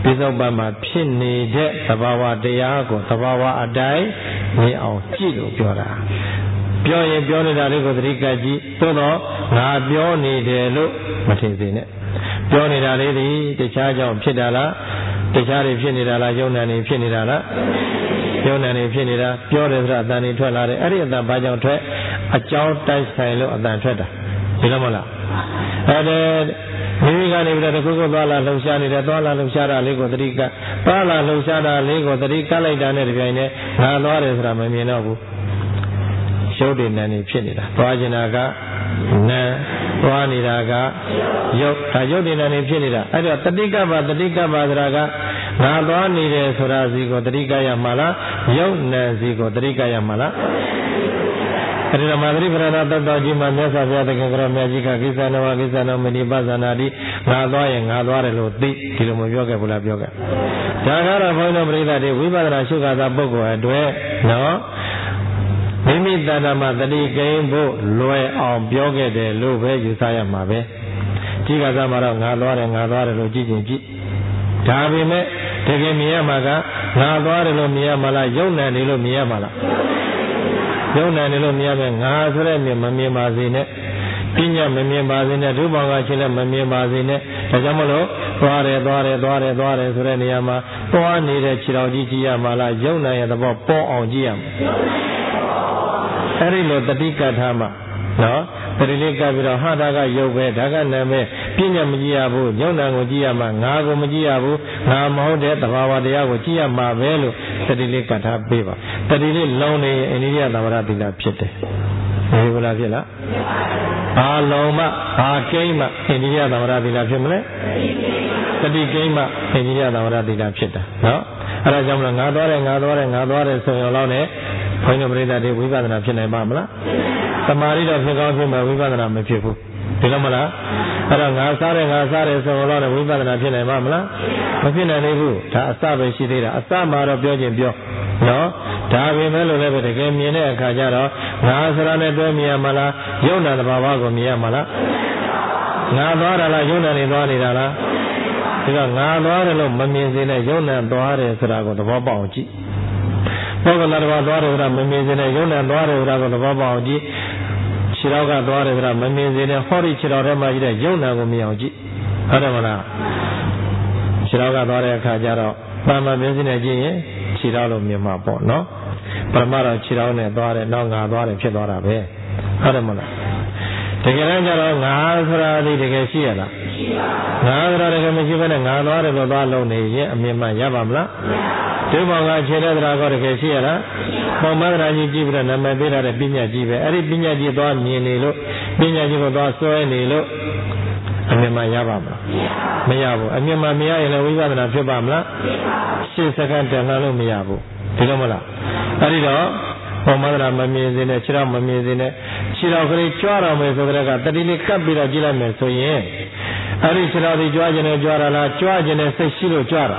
ပိဿုပန်မှာဖြစ်နေတဲ့သဘာဝတရားကိုသဘာဝအတိုင်းမြင်အောင်ကြည့်လို့ပြောတာပြောရင်ပြောနေတာလေးကိုသတိကကြည့်သို့တော့ငါပြောနေတယ်လို့မထင်စေနဲ့ပြောနေတာလေးဒီတခြားကြောင့်ဖြစ်တာလားတခြားတွေဖြစ်နေတာလားယုံနာနေဖြစ်နေတာလားယုံနာနေဖြစ်နေတာပြောတယ်ဆိုတော့အတန်တွေထွက်လာတယ်အဲ့ဒီအတန်ဘာကြောင့်ထွက်အကြောင်းတိုက်ဆိုင်လို့အတန်ထွက်တာဒီလိုမဟုတ်လားအဲ့ဒါမိမိကနေပြီးတော့တခုခုသွားလာလှုပ်ရှားနေတယ်သွားလာလှုပ်ရှားတာလေးကိုသတိကသွားလာလှုပ်ရှားတာလေးကိုသတိကလိုက်တာနဲ့တပြိုင်တည်းငါသွားတယ်ဆိုတာမမြင်တော့ဘူးရုပ်တည်နေနေဖြစ်နေတာသွားကျင်တာကနာသွားနေတာကရုပ်ဒါရုပ်တည်နေနေဖြစ်နေတာအဲ့တော့တတိကပါဆိုတာကငါသွားနေတယ်ဆိုတာစီကိုတတိကရမှာလားရုပ်နာစီကိုတတိကရမှာလားအဲ့ဒီမှာသတိပဋ္ဌာန်သတ္တကြီးမှာမြတ်စွာဘုရားသခင်ကရောမြတ်ကြီးကကိစ္စနောမဏိပသနာတိငါသွားရင်ငါသွားတယ်လို့သိဒီလိုမပြောခဲ့ဘူးလားပြောခဲ့ဒါကတော့ဘုန်းတော်ပရိသတ်တွေဝိပဿနာရှုခါသာပုဂ္ဂိုလ်အတွက်နော်မိမိတဏ္ဍာမှာတတိကိန်းဖို့လွယ်အောင်ပြောခဲ့တယ်လို့ပဲယူဆရမှာပဲဒီကစားမှာတော့ငါသွားတယ်လို့ကြည့်ချင်းကြည့်ဒါပေမဲ့တကယ်မြင်ရမှာကငါသွားတယ်လို့မြင်ရမှာလားယုံနာနေလို့မြင်ရမှာလားယုံနာနေလို့မြင်ရမယ်ငါဆိုတဲ့မြင်မမြင်ပါစေနဲ့ပညာမမြင်ပါစေနဲ့ဒုဘောင်ကချင်းလည်းမမြင်ပါစေနဲ့ဒါကြောင့်မလို့သွားတယ်ဆိုတဲ့နေရာမှာသွားနေတဲ့ခြေတော်ကြီးကြည့်ရမှာလားယုံနာရဲ့သဘောပေါ်အောင်ကြည့်ရမှာအဲ့ဒီလိုတတိကထားမှာနော်တတိလေးကပြီးတော့ဟာဒါကယုတ်ပဲဒါကနာပဲပညာမကြည့်ရဘူးယုံနာကိုကြည့်ရမှာငါကိုမကြည့်ရဘူးငါမဟုတ်တဲ့သဘာဝတရားကိုကြည့်ရမှာပဲလို့တတိလေးကထားပေးပါတတိလေးလုံးနေအိန္ဒိယသဘာဝတိလာဖြစ်တယ်ဒီဘလားဖြစ်လားဘာလုံးမဘာကိန်းမအိန္ဒိယသဘာဝတိလာဖြစ်မလဲတတိကိန်းမအိန္ဒိယသဘာဝတိလာဖြစ်တာနော်အဲ့ဒါကြောင့်မလို့ငါသွားတယ်ဆိုရင်တော့လည်းဘုန်းကြီးပရိသတ်တွေဝိပဿနာဖြစ်နိုင်ပါမလားသမာဓိတော့ဖြစ်ကောင်းဖြစ်မှာဝိပဿနာမဖြစ်ဘူးဒီလိုမလားအဲ့တော့ငါစားတယ်ဆိုတော့လည်းဝိပဿနာဖြစ်နိုင်ပါမလားမဖြစ်နိုင်သေးဘူးဒါအစပဲရှိသေးတာအစမှာတော့ပြောခြင်းပြောနော်ဒါပေမဲ့လို့လည်းပဲတကယ်မြင်တဲ့အခါကျတော့ငါဆိုတာနဲ့တွဲမြင်ရမလားယုံနာသဘာဝကိုမြင်ရမလားငါသွားတာလားယုံနာနေသွားနေတာလားဒီကငါသွားတယ်လို့မမြင်စေနဲ့ယုံနာသွားတယ်ဆိုတာကိုသဘောပေါက်အောင်ကြည့်ဘောကလာတော့သွားတယ်ဆိုတာမမြင်စေနဲ့ယုံနာသွားတယ်ဆိုတာကိုသဘောပေါက်အောင်ကြည့်ခြေတော်ကသွားတယ်ဆိုတာမမြင်စေနဲ့ဟောဒီခြေတော်ထဲမှာရှိတဲ့ယုံနာကိုမြင်အောင်ကြည့်ဟုတ်တယ်မလားခြေတော်ကသွားတဲ့အခါကျတော့ပါမမြင်စေနဲ့ကြည့်ရင်ခြေတော်လို့မြင်မှာပေါ့နော်ပရမတော့ခြေတော်နဲ့သွားတယ်နောက်ငါသွားတယ်ဖြစ်သွားတာပဲဟုတ်တယ်မလားတကယ်တမ်းကျတော့ငါဆိုတာဒီတကယ်ရှိရလားငါဆိုတာတကယ်မရှိဘဲနဲ့ငါသွားတယ်လို့သွားလုံးနေရင်အမြင်မှရပါမလားဒီဘောင်ကခြေတဲ့တရားကောတကယ်ရှိရလားပုံမှန်တရားကြီးကြည့်ပြီးတော့နာမည်ပေးထားတဲ့ပညာကြီးပဲအဲ့ဒီပညာကြီးသွားမြင်နေလို့ပညာကြီးကိုသွားစွဲနေလို့အမြင်မှရပါမလားမရဘူးအမြင်မှမရရင်လည်းဝိပဿနာဖြစ်ပါမလားရှင်းစကားတန်လှလို့မရဘူးဒီလိုမလားအဲ့ဒီတော့ပုံမှန်တရားမမြင်စေနဲ့ခြေတော်မမြင်စေနဲ့ခြေတော်ကလေးကြွားတော်မယ်ဆိုတဲ့ကတတိလေးကပ်ပြီးတော့ကြည့်လိုက်မယ်ဆိုရင်အဲ့ဒီခြေတော်ဒီကြွားခြင်းနဲ့ကြွားတာလားကြွားခြင်းနဲ့စိတ်ရှိလို့ကြွားတာ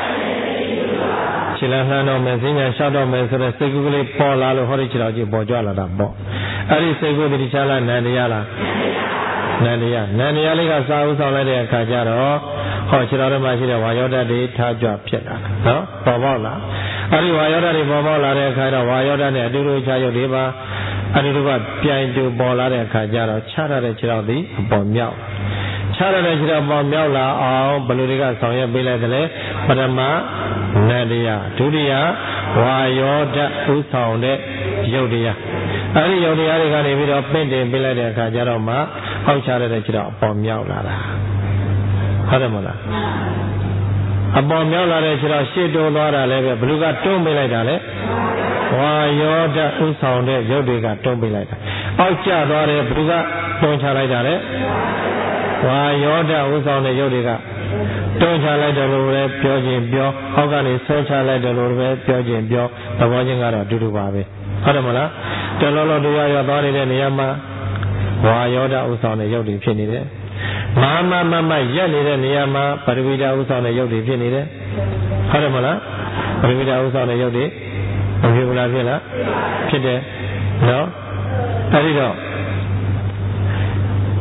ခြေလမ်းလှမ်းတော့မယ်စဉ္ညာလျှောက်တော့မယ်ဆိုတဲ့စိတ်ကူးကလေးပေါ်လာလို့ဟောဒီခြေတော်ကြီးပေါ်ကြွလာတာပေါ့အဲ့ဒီစိတ်ကူးတိချလားနန္တရားလားနန္တရားလေးကစာဥဆောင်လိုက်တဲ့အခါကျတော့ဟောခြေတော်ထဲမှာရှိတဲ့ဝါယောဓာတ်တွေထားကြွဖြစ်လာနော်ပေါ်ပေါက်လာအဲ့ဒီဝါယောဓာတ်တွေပေါ်ပေါက်လာတဲ့အခါတော့ဝါယောဓာတ်နဲ့အတူတူခြားရုပ်တွေပါအတူတူကပြိုင်တူပေါ်လာတဲ့အခါကျတော့ခြားရတဲ့ခြေတော်သည်အပေါ်မြောက်ခြားရတဲ့ခြေတော်ပေါ်မြောက်လာအောင်ဘယ်လိုတွေကဆောင်ရွက်ပေးလိုက်သလဲပထမနန္တရားဒုတိယဝါယောဓာတ်ဥဆောင်တဲ့ရုပ်တရားအဲဒီရုပ်တရားတွေကနေပြီးတော့ပင့်တင်ပေးလိုက်တဲ့အခါကျတော့မှအောက်ခြားရတဲ့ခြေတော်အပေါ်မြောက်လာတာဟုတ်တယ်မလားအပေါ်မြောက်လာတဲ့ခြေတော်ရှေ့တိုးသွားတာလည်းပဲဘလူကတွန်းပေးလိုက်တာလေဝါယောဓာတ်ဥဆောင်တဲ့ရုပ်တွေကတွန်းပေးလိုက်တာအောက်ကျသွားတယ်ဘလူကတွန်းချလိုက်တာလေဝါယောဓာတ်ဥဆောင်တဲ့ရုပ်တွေကတွန်းချလိုက်တယ်လို့ပဲပြောခြင်းပြောအောက်ကနေဆွဲချလိုက်တယ်လို့ပဲပြောခြင်းပြောသဘောချင်းကတော့အတူတူပါပဲဟုတ်တယ်မလားတလောလောတရားရောက်သွားနေတဲ့နေရာမှာဝါယောဓာတ်ဥဆောင်တဲ့ရုပ်တွေဖြစ်နေတယ်မရက်နေတဲ့နေရာမှာပရိဝိဒဥဆောင်တဲ့ရုပ်တွေဖြစ်နေတယ်ဟုတ်တယ်မလားပရိဝိဒဥဆောင်တဲ့ရုပ်တွေမဖြစ်ဘူးလားဖြစ်လားဖြစ်တယ်နော်အဲဒီတော့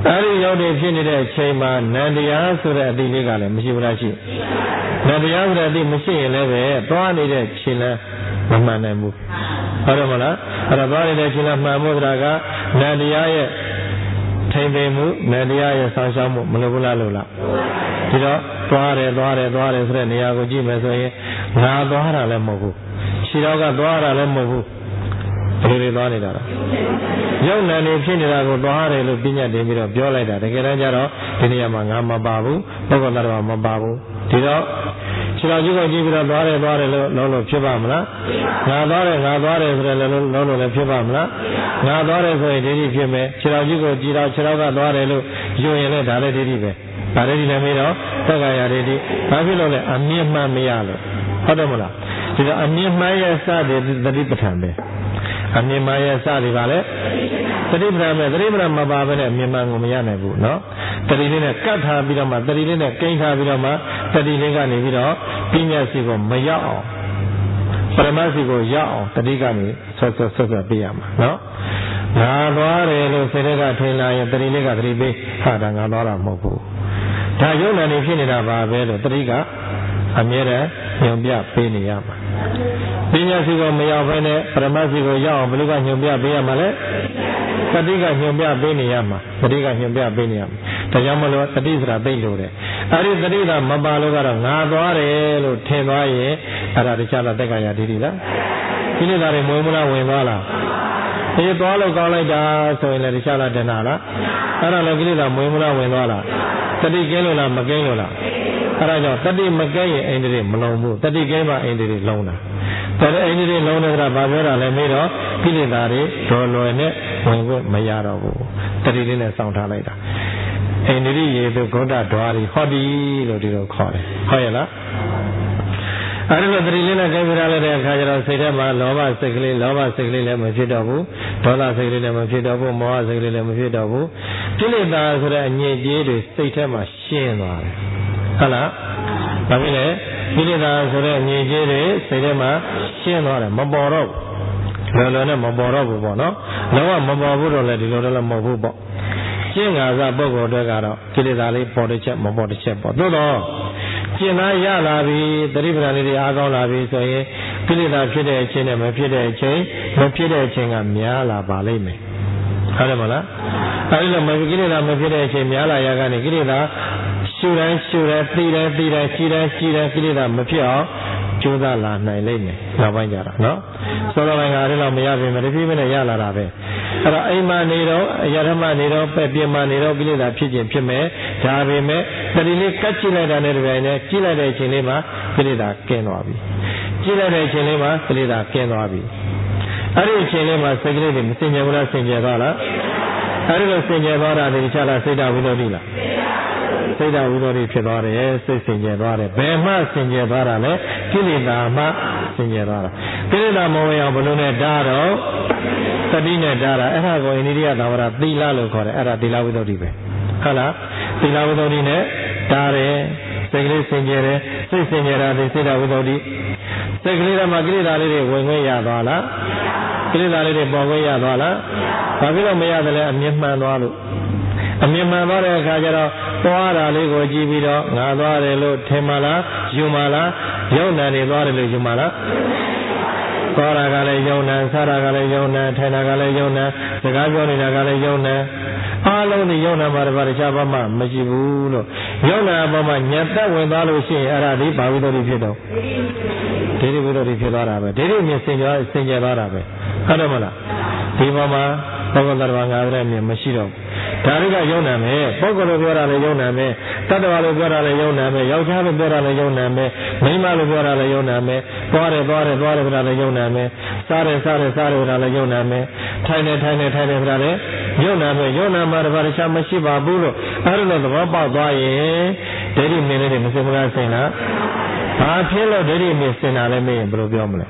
အဲဒီရောက်တဲ့ဖြစ်နေတဲ့အချိန်မှာနန္တရားဆိုတဲ့အတိလေးကလည်းမရှိဘူးလားရှိနန္တရားဆိုတဲ့အတိမရှိရင်လည်းပဲသွားနေတဲ့ခြေလမ်းမမှန်နိုင်ဘူးဟုတ်တယ်မလားအဲ့တော့သွားနေတဲ့ခြေလမ်းမှန်ဖို့ဆိုတာကနန္တရားရဲ့ထိမ့်သိမ်းမှုနန္တရားရဲ့ဆောင်းရှောင်းမှုမလိုဘူးလားလို့လားဒီတော့သွားတယ်ဆိုတဲ့နေရာကိုကြည့်မယ်ဆိုရင်ငါသွားတာလည်းမဟုတ်ဘူးခြေတော်ကသွားတာလည်းမဟုတ်ဘူးဘယ်လိုသွားနေတာလဲယုံနာနေဖြစ်နေတာကိုသွားတယ်လို့ပြညတ်တင်ပြီးတော့ပြောလိုက်တာတကယ်တမ်းကျတော့ဒီနေရာမှာငါမပါဘူးပုဂ္ဂိုလ်တော်မပါဘူးဒီတော့ခြေတော်ကြီးကိုကြည့်ပြီးတော့သွားတယ်လို့လုံးလို့ဖြစ်ပါမလားငါသွားတယ်ဆိုတဲ့လုံးလို့လည်းဖြစ်ပါမလားငါသွားတယ်ဆိုရင်ဒိဋ္ဌိဖြစ်မယ်ခြေတော်ကြီးကိုကြည့်တော့ခြေတော်ကသွားတယ်လို့ယူရင်လည်းဒါလည်းဒိဋ္ဌိပဲဒါလည်းဒီလည်းမေးတော့သက္ကာယဒိဋ္ဌိဘာဖြစ်လို့လဲအမြင်မှန်မရလို့ဟုတ်တယ်မလားဒီတော့အမြင်မှန်ရဲ့စတဲ့သတိပဋ္ဌာန်ပဲအမြင်မှန်ရဲ့စတွေပါလေသတိပဋ္ဌာန်ပဲသတိပဋ္ဌာန်မပါဘဲနဲ့အမြင်မှန်ကိုမရနိုင်ဘူးနော်တတိလေးနဲ့ကတ်ထားပြီးတော့မှတတိလေးနဲ့ကိန်းထားပြီးတော့မှတတိလေးကနေပြီးတော့ပညာစီကိုမရောက်အောင်ပရမစီကိုရောက်အောင်တတိကနေဆွတ်ပေးရမှာနော်ငါသွားတယ်လို့စိတ်ကထင်လာရင်တတိလေးကတတိပေးဟာဒါငါသွားတာမဟုတ်ဘူးဒါယုံနာနေဖြစ်နေတာပါပဲလို့တတိကအမြဲတမ်းညွန်ပြပေးနေရမှာပညာစီကိုမရောက်ဘဲနဲ့ပရမစီကိုရောက်အောင်ဘယ်လိုကညွန်ပြပေးရမှာလဲတတိကညွန်ပြပေးနေရမှာတတိကညွန်ပြပေးနေရမှာဒါကြောင့်မလို့တတိဆိုတာသိလို့တယ်အဲဒီတတိကမပါလို့ကတော့ငါသွားတယ်လို့ထင်သွားရင်အဲ့ဒါတခြားတော့တက္ကရာဒိဋ္ဌိလားကိလေသာတွေမွေးမလားဝင်သွားလားဒီသွားလို့ကောင်းလိုက်တာဆိုရင်လည်းတခြားလားတဏှာလားအဲ့ဒါလည်းကိလေသာမွေးမလားဝင်သွားလားတတိကင်းလို့လားမကင်းလို့လားအဲ့ဒါကြောင့်တတိမကင်းရင်အိန္ဒြေမလုံဘူးတတိကင်းမှအိန္ဒြေလုံတာဒါလည်းအိန္ဒြေလုံးနေတာဘာပြောတာလဲမေးတော့ကိလေသာတွေဒေါ်လွယ်နဲ့ဝင်ခွင့်မရတော့ဘူးတတိလေးနဲ့စောင့်ထားလိုက်တာအိန္ဒြေရေသူဂုဏ္ဍဓွားတွေဟောဒီလို့ဒီလိုခေါ်တယ်ဟုတ်ရဲ့လားအဲဒီလိုတတိလေးနဲ့ကြိုက်ပြရလိုက်တဲ့အခါကျတော့စိတ်ထဲမှာလောဘစိတ်ကလေးလည်းမဖြစ်တော့ဘူးဒေါသစိတ်ကလေးလည်းမဖြစ်တော့ဘူးမောဟစိတ်ကလေးလည်းမဖြစ်တော့ဘူးကိလေသာဆိုတဲ့အညစ်အကြေးတွေစိတ်ထဲမှာရှင်းသွားတယ်ဟုတ်လားဘာဖြစ်လဲကိလေသာဆိုတဲ့အငြိအကျေးတွေစိတ်ထဲမှာရှင်းသွားတယ်မပေါ်တော့ဘူးလောလောနဲ့မပေါ်တော့ဘူးပေါ့နော်လုံးဝမပေါ်ဘူးတော့လည်းဒီလိုတော့လည်းမဟုတ်ဘူးပေါ့ရှင်းငါးစားပုဂ္ဂိုလ်တွေကတော့ကိလေသာလေးပေါ်တစ်ချက်မပေါ်တစ်ချက်ပေါ့သို့တော့ရှင်းသားရလာပြီသတိပဋ္ဌာန်လေးတွေအားကောင်းလာပြီဆိုရင်ကိလေသာဖြစ်တဲ့အချိန်နဲ့မဖြစ်တဲ့အချိန်ကများလာပါလိမ့်မယ်ဟုတ်တယ်မလားအဲဒီလိုကိလေသာမဖြစ်တဲ့အချိန်များလာရကနေကိလေသာရှုတိုင်းသိတိုင်းကိလေသာမဖြစ်အောင်ကြိုးစားလာနိုင်လိမ့်မယ်နောက်ပိုင်းကြတာနော်စောစောပိုင်းကအဲ့လိုမရပြင်မတဖြည်းဖြည်းနဲ့ရလာတာပဲအဲ့တော့အိမ်မှာနေတော့အရာဓမ္မနေတော့ပဲပြင်မှာနေတော့ကိလေသာဖြစ်ခြင်းဖြစ်မယ်ဒါပေမဲ့တတိလေးကတ်ကြည့်လိုက်တာနဲ့တပြိုင်နက်ကြည့်လိုက်တဲ့အချိန်လေးမှာကိလေသာကင်းသွားပြီကြည့်လိုက်တဲ့အချိန်လေးမှာကိလေသာကင်းသွားပြီအဲ့ဒီအချိန်လေးမှာစိတ်ကလေးတွေမစင်ကြဘူးလားစင်ကြသွားလားအဲ့ဒီလိုစင်ကြသွားတာဒီချလာစိတ်ဓာတ်ဝိသုဒ္ဓိလားစိတ်ဓာတ်ဝိသုဒ္ဓိဖြစ်သွားတယ်စိတ်စင်ကြသွားတယ်ဘယ်မှစင်ကြသွားတာလဲကိလေသာမှစင်ကြသွားတာကိလေသာမဝင်အောင်ဘယ်လိုနဲ့ဓာတ်တော့တတိနဲ့ဓာတ်တာအဲ့ဒါကိုအိန္ဒိယသာဝရသီလလို့ခေါ်တယ်အဲ့ဒါသီလဝိသုဒ္ဓိပဲဟုတ်လားသီလဝိသုဒ္ဓိနဲ့ဓာတ်တယ်စိတ်ကလေးစင်ကြတယ်စိတ်စင်ကြတာဒီစိတ်ဓာတ်ဝိသုဒ္ဓိစိတ်ကလေးကမှကိလေသာလေးတွေဝင်ခွင့်ရသွားလားကိလေသာလေးတွေပေါ်ခွင့်ရသွားလားဘာဖြစ်လို့မရတယ်လဲအမြင်မှန်သွားလို့အမြင်မှန်သွားတဲ့အခါကျတော့သွားတာလေးကိုကြည့်ပြီးတော့ငါသွားတယ်လို့ထင်မှလားယူမှလားယုံနာနေသွားတယ်လို့ယူမှလားသွားတာကလည်းယုံနာစားတာကလည်းယုံနာထိုင်တာကလည်းယုံနာစကားပြောနေတာကလည်းယုံနာအားလုံးဒီယုံနာမှာတပါးတခြားဘာမှမရှိဘူးလို့ယုံနာအပေါ်မှာညတ်သက်ဝင်သွားလို့ရှိရင်အဲ့ဒါဒီဘာဝိတ္တိဖြစ်တော့ဒိဋ္ဌိဝိတ္တိဖြစ်သွားတာပဲဒိဋ္ဌိမြင်စင်ကြသွားတာပဲဟုတ်တယ်မလားဒီပေါ်မှာပုဂ္ဂိုလ်တော်ဘာငါတဲ့မြင်မရှိတော့ဒါတွေကယုံနာမယ်ပုဂ္ဂိုလ်လို့ပြောတာလည်းယုံနာမယ်တတ္တဝါလို့ပြောတာလည်းယုံနာမယ်ယောက်ျားလို့ပြောတာလည်းယုံနာမယ်မိန်းမလို့ပြောတာလည်းယုံနာမယ်သွားတယ်ပြောတာလည်းယုံနာမယ်စားတယ်ပြောတာလည်းယုံနာမယ်ထိုင်တယ်ပြောတာလည်းယုံနာမယ်ယုံနာမှာတပါးတခြားမရှိပါဘူးလို့အဲ့လိုသဘောပေါက်သွားရင်ဒိဋ္ဌိမြင်လေးတွေမစင်မလားဆင်လားဘာဖြစ်လို့ဒိဋ္ဌိမြင်စင်တာလဲမေးရင်ဘယ်လိုပြောမလဲ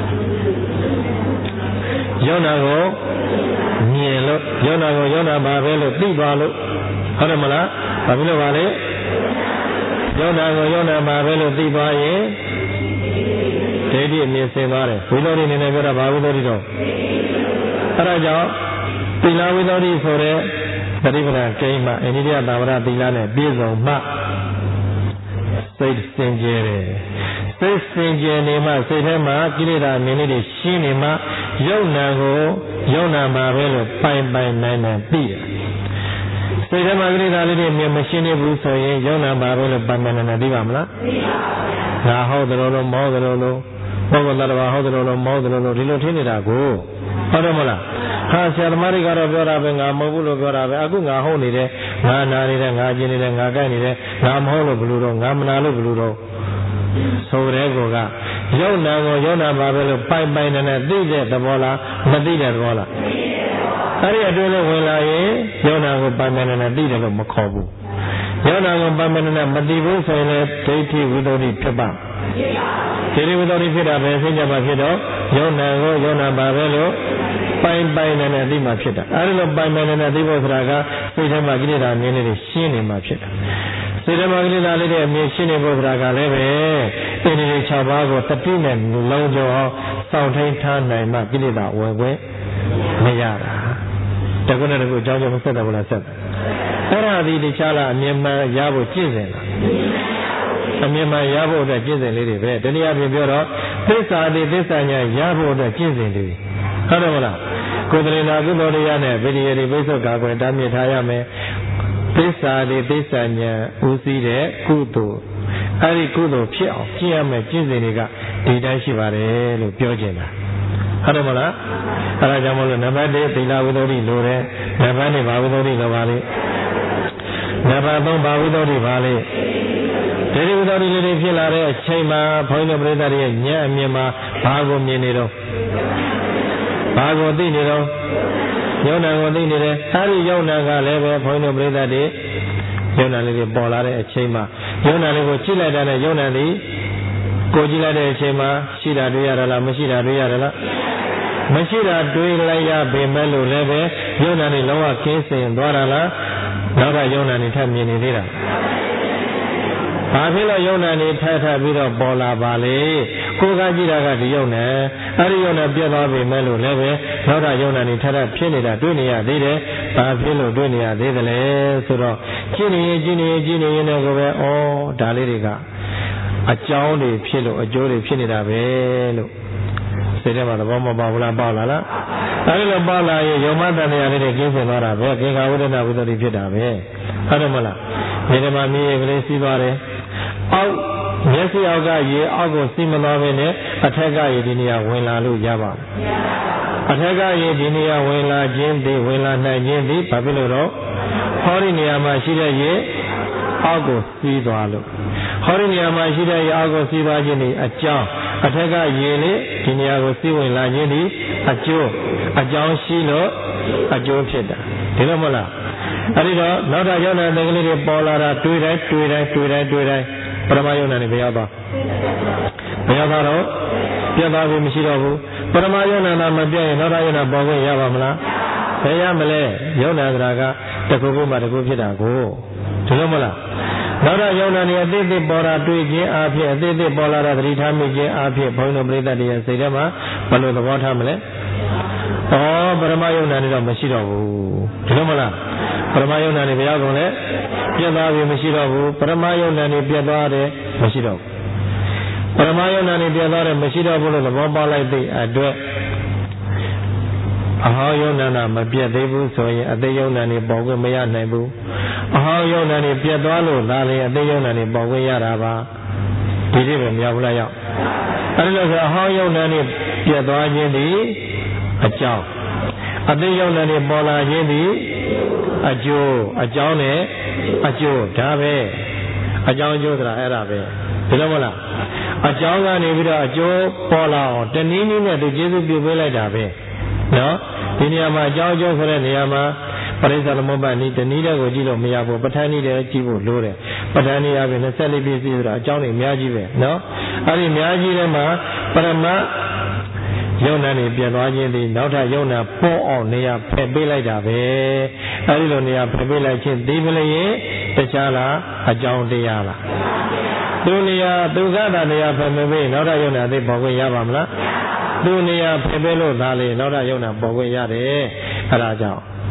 ယုံနာကိုမြင်လို့ယုံနာကိုယုံနာပါပဲလို့သိပါလို့ဟုတ်တယ်မလားဘာဖြစ်လို့ပါလဲယုံနာကိုယုံနာပါပဲလို့သိပါရင်ဒိဋ္ဌိမြင်စင်သွားတယ်ဝိသုဒ္ဓိနေနဲ့ပြောတာဘာဝိသုဒ္ဓိတော့အဲ့ဒါကြောင့်သီလဝိသုဒ္ဓိဆိုတဲ့တိပ္ပံကိမအိန္ဒိယသာဝရသီလနဲ့ပြည့်စုံမှစိတ်စင်ကြယ်တယ်စိတ်စင်ကြယ်နေမှစိတ်ထဲမှာကိလေသာမြင်နေရှင်းနေမှယုံနာကိုယုံနာမှာပဲလို့ပိုင်နိုင်သိတယ်စိတ်ထဲမှာကိလေသာလေးတွေမြင်မရှင်းနေဘူးဆိုရင်ယုံနာမှာပဲလို့ပိုင်နိုင်သိပါမလားသိပါဘူးငါဟုတ်တယ်လို့မောတယ်လို့ပုဂ္ဂိုလ်တရားဟုတ်တယ်လို့မောတယ်လို့ဒီလိုထင်နေတာကိုဟုတ်တယ်မလားဟာဆရာသမားတွေကတော့ပြောတာပဲငါမဟုတ်ဘူးလို့ပြောတာပဲအခုငါဟုတ်နေတယ်ငါနာနေတယ်ငါကျင်နေတယ်ငါကြိုက်နေတယ်ငါမဟုတ်လို့ဘလို့တော့ငါမနာလို့ဘလို့တော့ဆိုတဲ့ကောကယုံနာကိုယုံနာပါပဲလို့ပိုင်နဲ့သိတဲ့သဘောလားမသိတဲ့သဘောလားအဲ့ဒီအတွင်းလို့ဝင်လာရင်ယုံနာကိုပိုင်နဲ့သိတယ်လို့မခေါ်ဘူးယုံနာကိုပိုင်နဲ့မသိဘူးဆိုရင်လည်းဒိဋ္ဌိဝိသုဒ္ဓိဖြစ်ပါဒိဋ္ဌိဝိသုဒ္ဓိဖြစ်တာပဲသိကြပါဖြစ်တော့ယုံနာကိုယုံနာပါပဲလို့ပိုင်နဲ့သိမှဖြစ်တာအဲဒီလိုပိုင်နဲ့သိဖို့ဆိုတာကစိတ်ထဲမှာကိလေသာမြင်နေရှင်းနေမှဖြစ်တာစိတ်ထဲမှာကိလေသာလေးတွေအမြင်ရှင်းနေဖို့ဆိုတာကလည်းပဲအင်းဒီ6ပါးကိုတတိနဲ့လုံးကျော်အောင်စောင့်ထိန်ထားနိုင်မှကိလေသာဝယ်ခွင့်မရတာတကုနဲ့တကုအကြောင်းကြောင့်မဆက်တယ်ဘုလားဆက်တယ်အဲ့ဒါဒီတခြားလားအမြင်မှန်ရဖို့ကျင့်စဉ်လားအမြင်မှန်ရဖို့အတွက်ကျင့်စဉ်လေးတွေပဲတနည်းအားဖြင့်ပြောတော့သစ္စာတိသစ္စာညာရဖို့အတွက်ကျင့်စဉ်တွေဟုတ်တယ်မလားကိုယ်တည်းနာကုသိုလ်တရားနဲ့ဗိဓိယတိပိဿကာကွယ်တားမြစ်ထားရမယ်သစ္စာတိသစ္စာညာဦးစီးတဲ့ကုသိုလ်အဲ့ဒီကုသိုလ်ဖြစ်အောင်ကျင့်ရမယ်ကျင့်စဉ်တွေကဒီတိုင်းရှိပါတယ်လို့ပြောချင်တာဟုတ်တယ်မလားအဲ့ဒါကြောင့်မလို့နံပါတ်1သီလဝိသုဒ္ဓိလိုတယ်နံပါတ်2ဘာဝိသုဒ္ဓိလိုပါလိမ့်နံပါတ်3ဘာဝိသုဒ္ဓိပါလိမ့်ဒီဝိသုဒ္ဓိလေးတွေဖြစ်လာတဲ့အချိန်မှာဘုန်းကြီးတို့ပြိဿတွေရဲ့ဉာဏ်အမြင်မှာဘာကိုမြင်နေတော့ဘာကိုသိနေတော့ယုံနာကိုသိနေတယ်အဲဒီယုံနာကလည်းပဲဘုန်းကြီးတို့ပြိဿတွေယုံနာလေးတွေပေါ်လာတဲ့အချိန်မှာယုံနာလေးကိုကြည့်လိုက်တာနဲ့ယုံနာသည်ကိုကြည့်လိုက်တဲ့အချိန်မှာရှိတာတွေ့ရတာလားမရှိတာတွေ့ရတာလားမရှိတာတွေ့လိုက်ရပေမဲ့လို့လည်းပဲယုံနာလေးလုံးဝကင်းစင်သွားတာလားနောက်တော့ယုံနာလေးထပ်မြင်နေသေးတာဘာဖြစ်လို့ယုံနာနေထပ်ပြီးတော့ပေါ်လာပါလေကိုယ်ကကြည့်တာကဒီယုံနာအဲဒီယုံနာပြတ်သွားပြီမဲ့လို့လည်းပဲနောက်တာယုံနာနေထပ်ဖြစ်နေတာတွေ့နေရသေးတယ်ဘာဖြစ်လို့တွေ့နေရသေးတယ်လဲဆိုတော့ကြည့်နေရင်လည်းကိုပဲဩဒါလေးတွေကအကြောင်းတွေဖြစ်လို့အကျိုးတွေဖြစ်နေတာပဲလို့စိတ်ထဲမှာသဘောမပေါဘူးလားပေါလာလားအဲဒီလိုပေါလာရင်ယုံမတန်တရားလေးတွေကင်းစင်သွားတာပဲကေခာဝိဒနာဝိသုဒ္ဓိဖြစ်တာပဲဟုတ်တယ်မလားဒီမှာမြေကလေးစီးသွားတယ်အောက်မျက်စိအောက်ကရေအောက်ကိုစီးမသွားဘဲနဲ့အထက်ကရေဒီနေရာဝင်လာလို့ရပါ့မလားအထက်ကရေဒီနေရာဝင်လာခြင်းသည်ဝင်လာနိုင်ခြင်းသည်ဘာဖြစ်လို့တော့ဟောဒီနေရာမှာရှိတဲ့ရေအောက်ကိုစီးသွားလို့ဟောဒီနေရာမှာရှိတဲ့ရေအောက်ကိုစီးသွားခြင်းသည်အကြောင်းအထက်ကရေလေးဒီနေရာကိုစီးဝင်လာခြင်းသည်အကျိုးအကြောင်းရှိလို့အကျိုးဖြစ်တာဒီလိုမဟုတ်လားအဲဒီတော့နောက်တာယုံနာတဲ့ကလေးတွေပေါ်လာတာတွေ့တိုင်းပရမယုံနာနဲ့ဘယ်ရောက်တော့ပြတ်သွားပြီမရှိတော့ဘူးပရမယုံနာမပြတ်ရင်နောက်တာယုံနာပေါ်ခွင့်ရပါမလားဘယ်ရမလဲယုံနာဆိုတာကတခုခုမှတခုဖြစ်တာကိုဒီလိုမလားနောက်တာယုံနာနေအသေးသေးပေါ်လာတွေ့ခြင်းအဖြစ်အသေးသေးပေါ်လာတာသတိထားမိခြင်းအဖြစ်ဘုန်းတော်ပရိသတ်တွေရဲ့စိတ်ထဲမှာဘယ်လိုသဘောထားမလဲပရမယုံနာနေတော့မရှိတော့ဘူးဒီလိုမလားပရမယုံနာနေဘယ်ရောက်ကုန်လဲပြတ်သွားပြီမရှိတော့ဘူးပရမယုံနာနေပြတ်သွားတယ်မရှိတော့ဘူးပရမယုံနာနေပြတ်သွားတယ်မရှိတော့ဘူးလို့သဘောပေါက်လိုက်တဲ့အတွက်အဟောယုံနာမပြတ်သေးဘူးဆိုရင်အသေးယုံနာနေပေါ်ခွင့်မရနိုင်ဘူးအဟောယုံနာနေပြတ်သွားလို့ဒါလည်းအသေးယုံနာနေပေါ်ခွင့်ရတာပါဒီလိုပဲမရဘူးလားရောက်အဲဒီလိုဆိုအဟောယုံနာနေပြတ်သွားခြင်းသည်အကြောင်းအသေးယုံနာနေပေါ်လာခြင်းသည်အကျိုးအကြောင်းနဲ့အကျိုးဒါပဲအကြောင်းအကျိုးဆိုတာအဲ့ဒါပဲဒီလိုမလားအကြောင်းကနေပြီးတော့အကျိုးပေါ်လာအောင်တနည်းနည်းနဲ့သူကျေးဇူးပြုပေးလိုက်တာပဲနော်ဒီနေရာမှာအကြောင်းအကျိုးဆိုတဲ့နေရာမှာပရိစ္ဆာသမုပ္ပါဒ်ဤတနည်းတဲ့ကိုကြည့်လို့မရဘူးပဋ္ဌာန်းနည်းတဲ့ကြည့်ဖို့လိုတယ်ပဋ္ဌာန်းနည်းအပြင်24ပစ္စည်းဆိုတာအကြောင်းတွေအများကြီးပဲနော်အဲ့ဒီအများကြီးထဲမှာပရမယုံနာနေပြတ်သွားခြင်းသည်နောက်ထပ်ယုံနာပေါ်အောင်နေရာဖယ်ပေးလိုက်တာပဲအဲဒီလိုနေရာဖယ်ပေးလိုက်ခြင်းဒီမလျင်တခြားလားအကြောင်းတရားလားသူနေရာသူကတာနေရာဖယ်ပေးနောက်ထပ်ယုံနာသိပေါ်ခွင့်ရပါမလားသူနေရာဖယ်ပေးလို့ဒါလေနောက်ထပ်ယုံနာပေါ်ခွင့်ရတယ်အဲဒါကြောင့်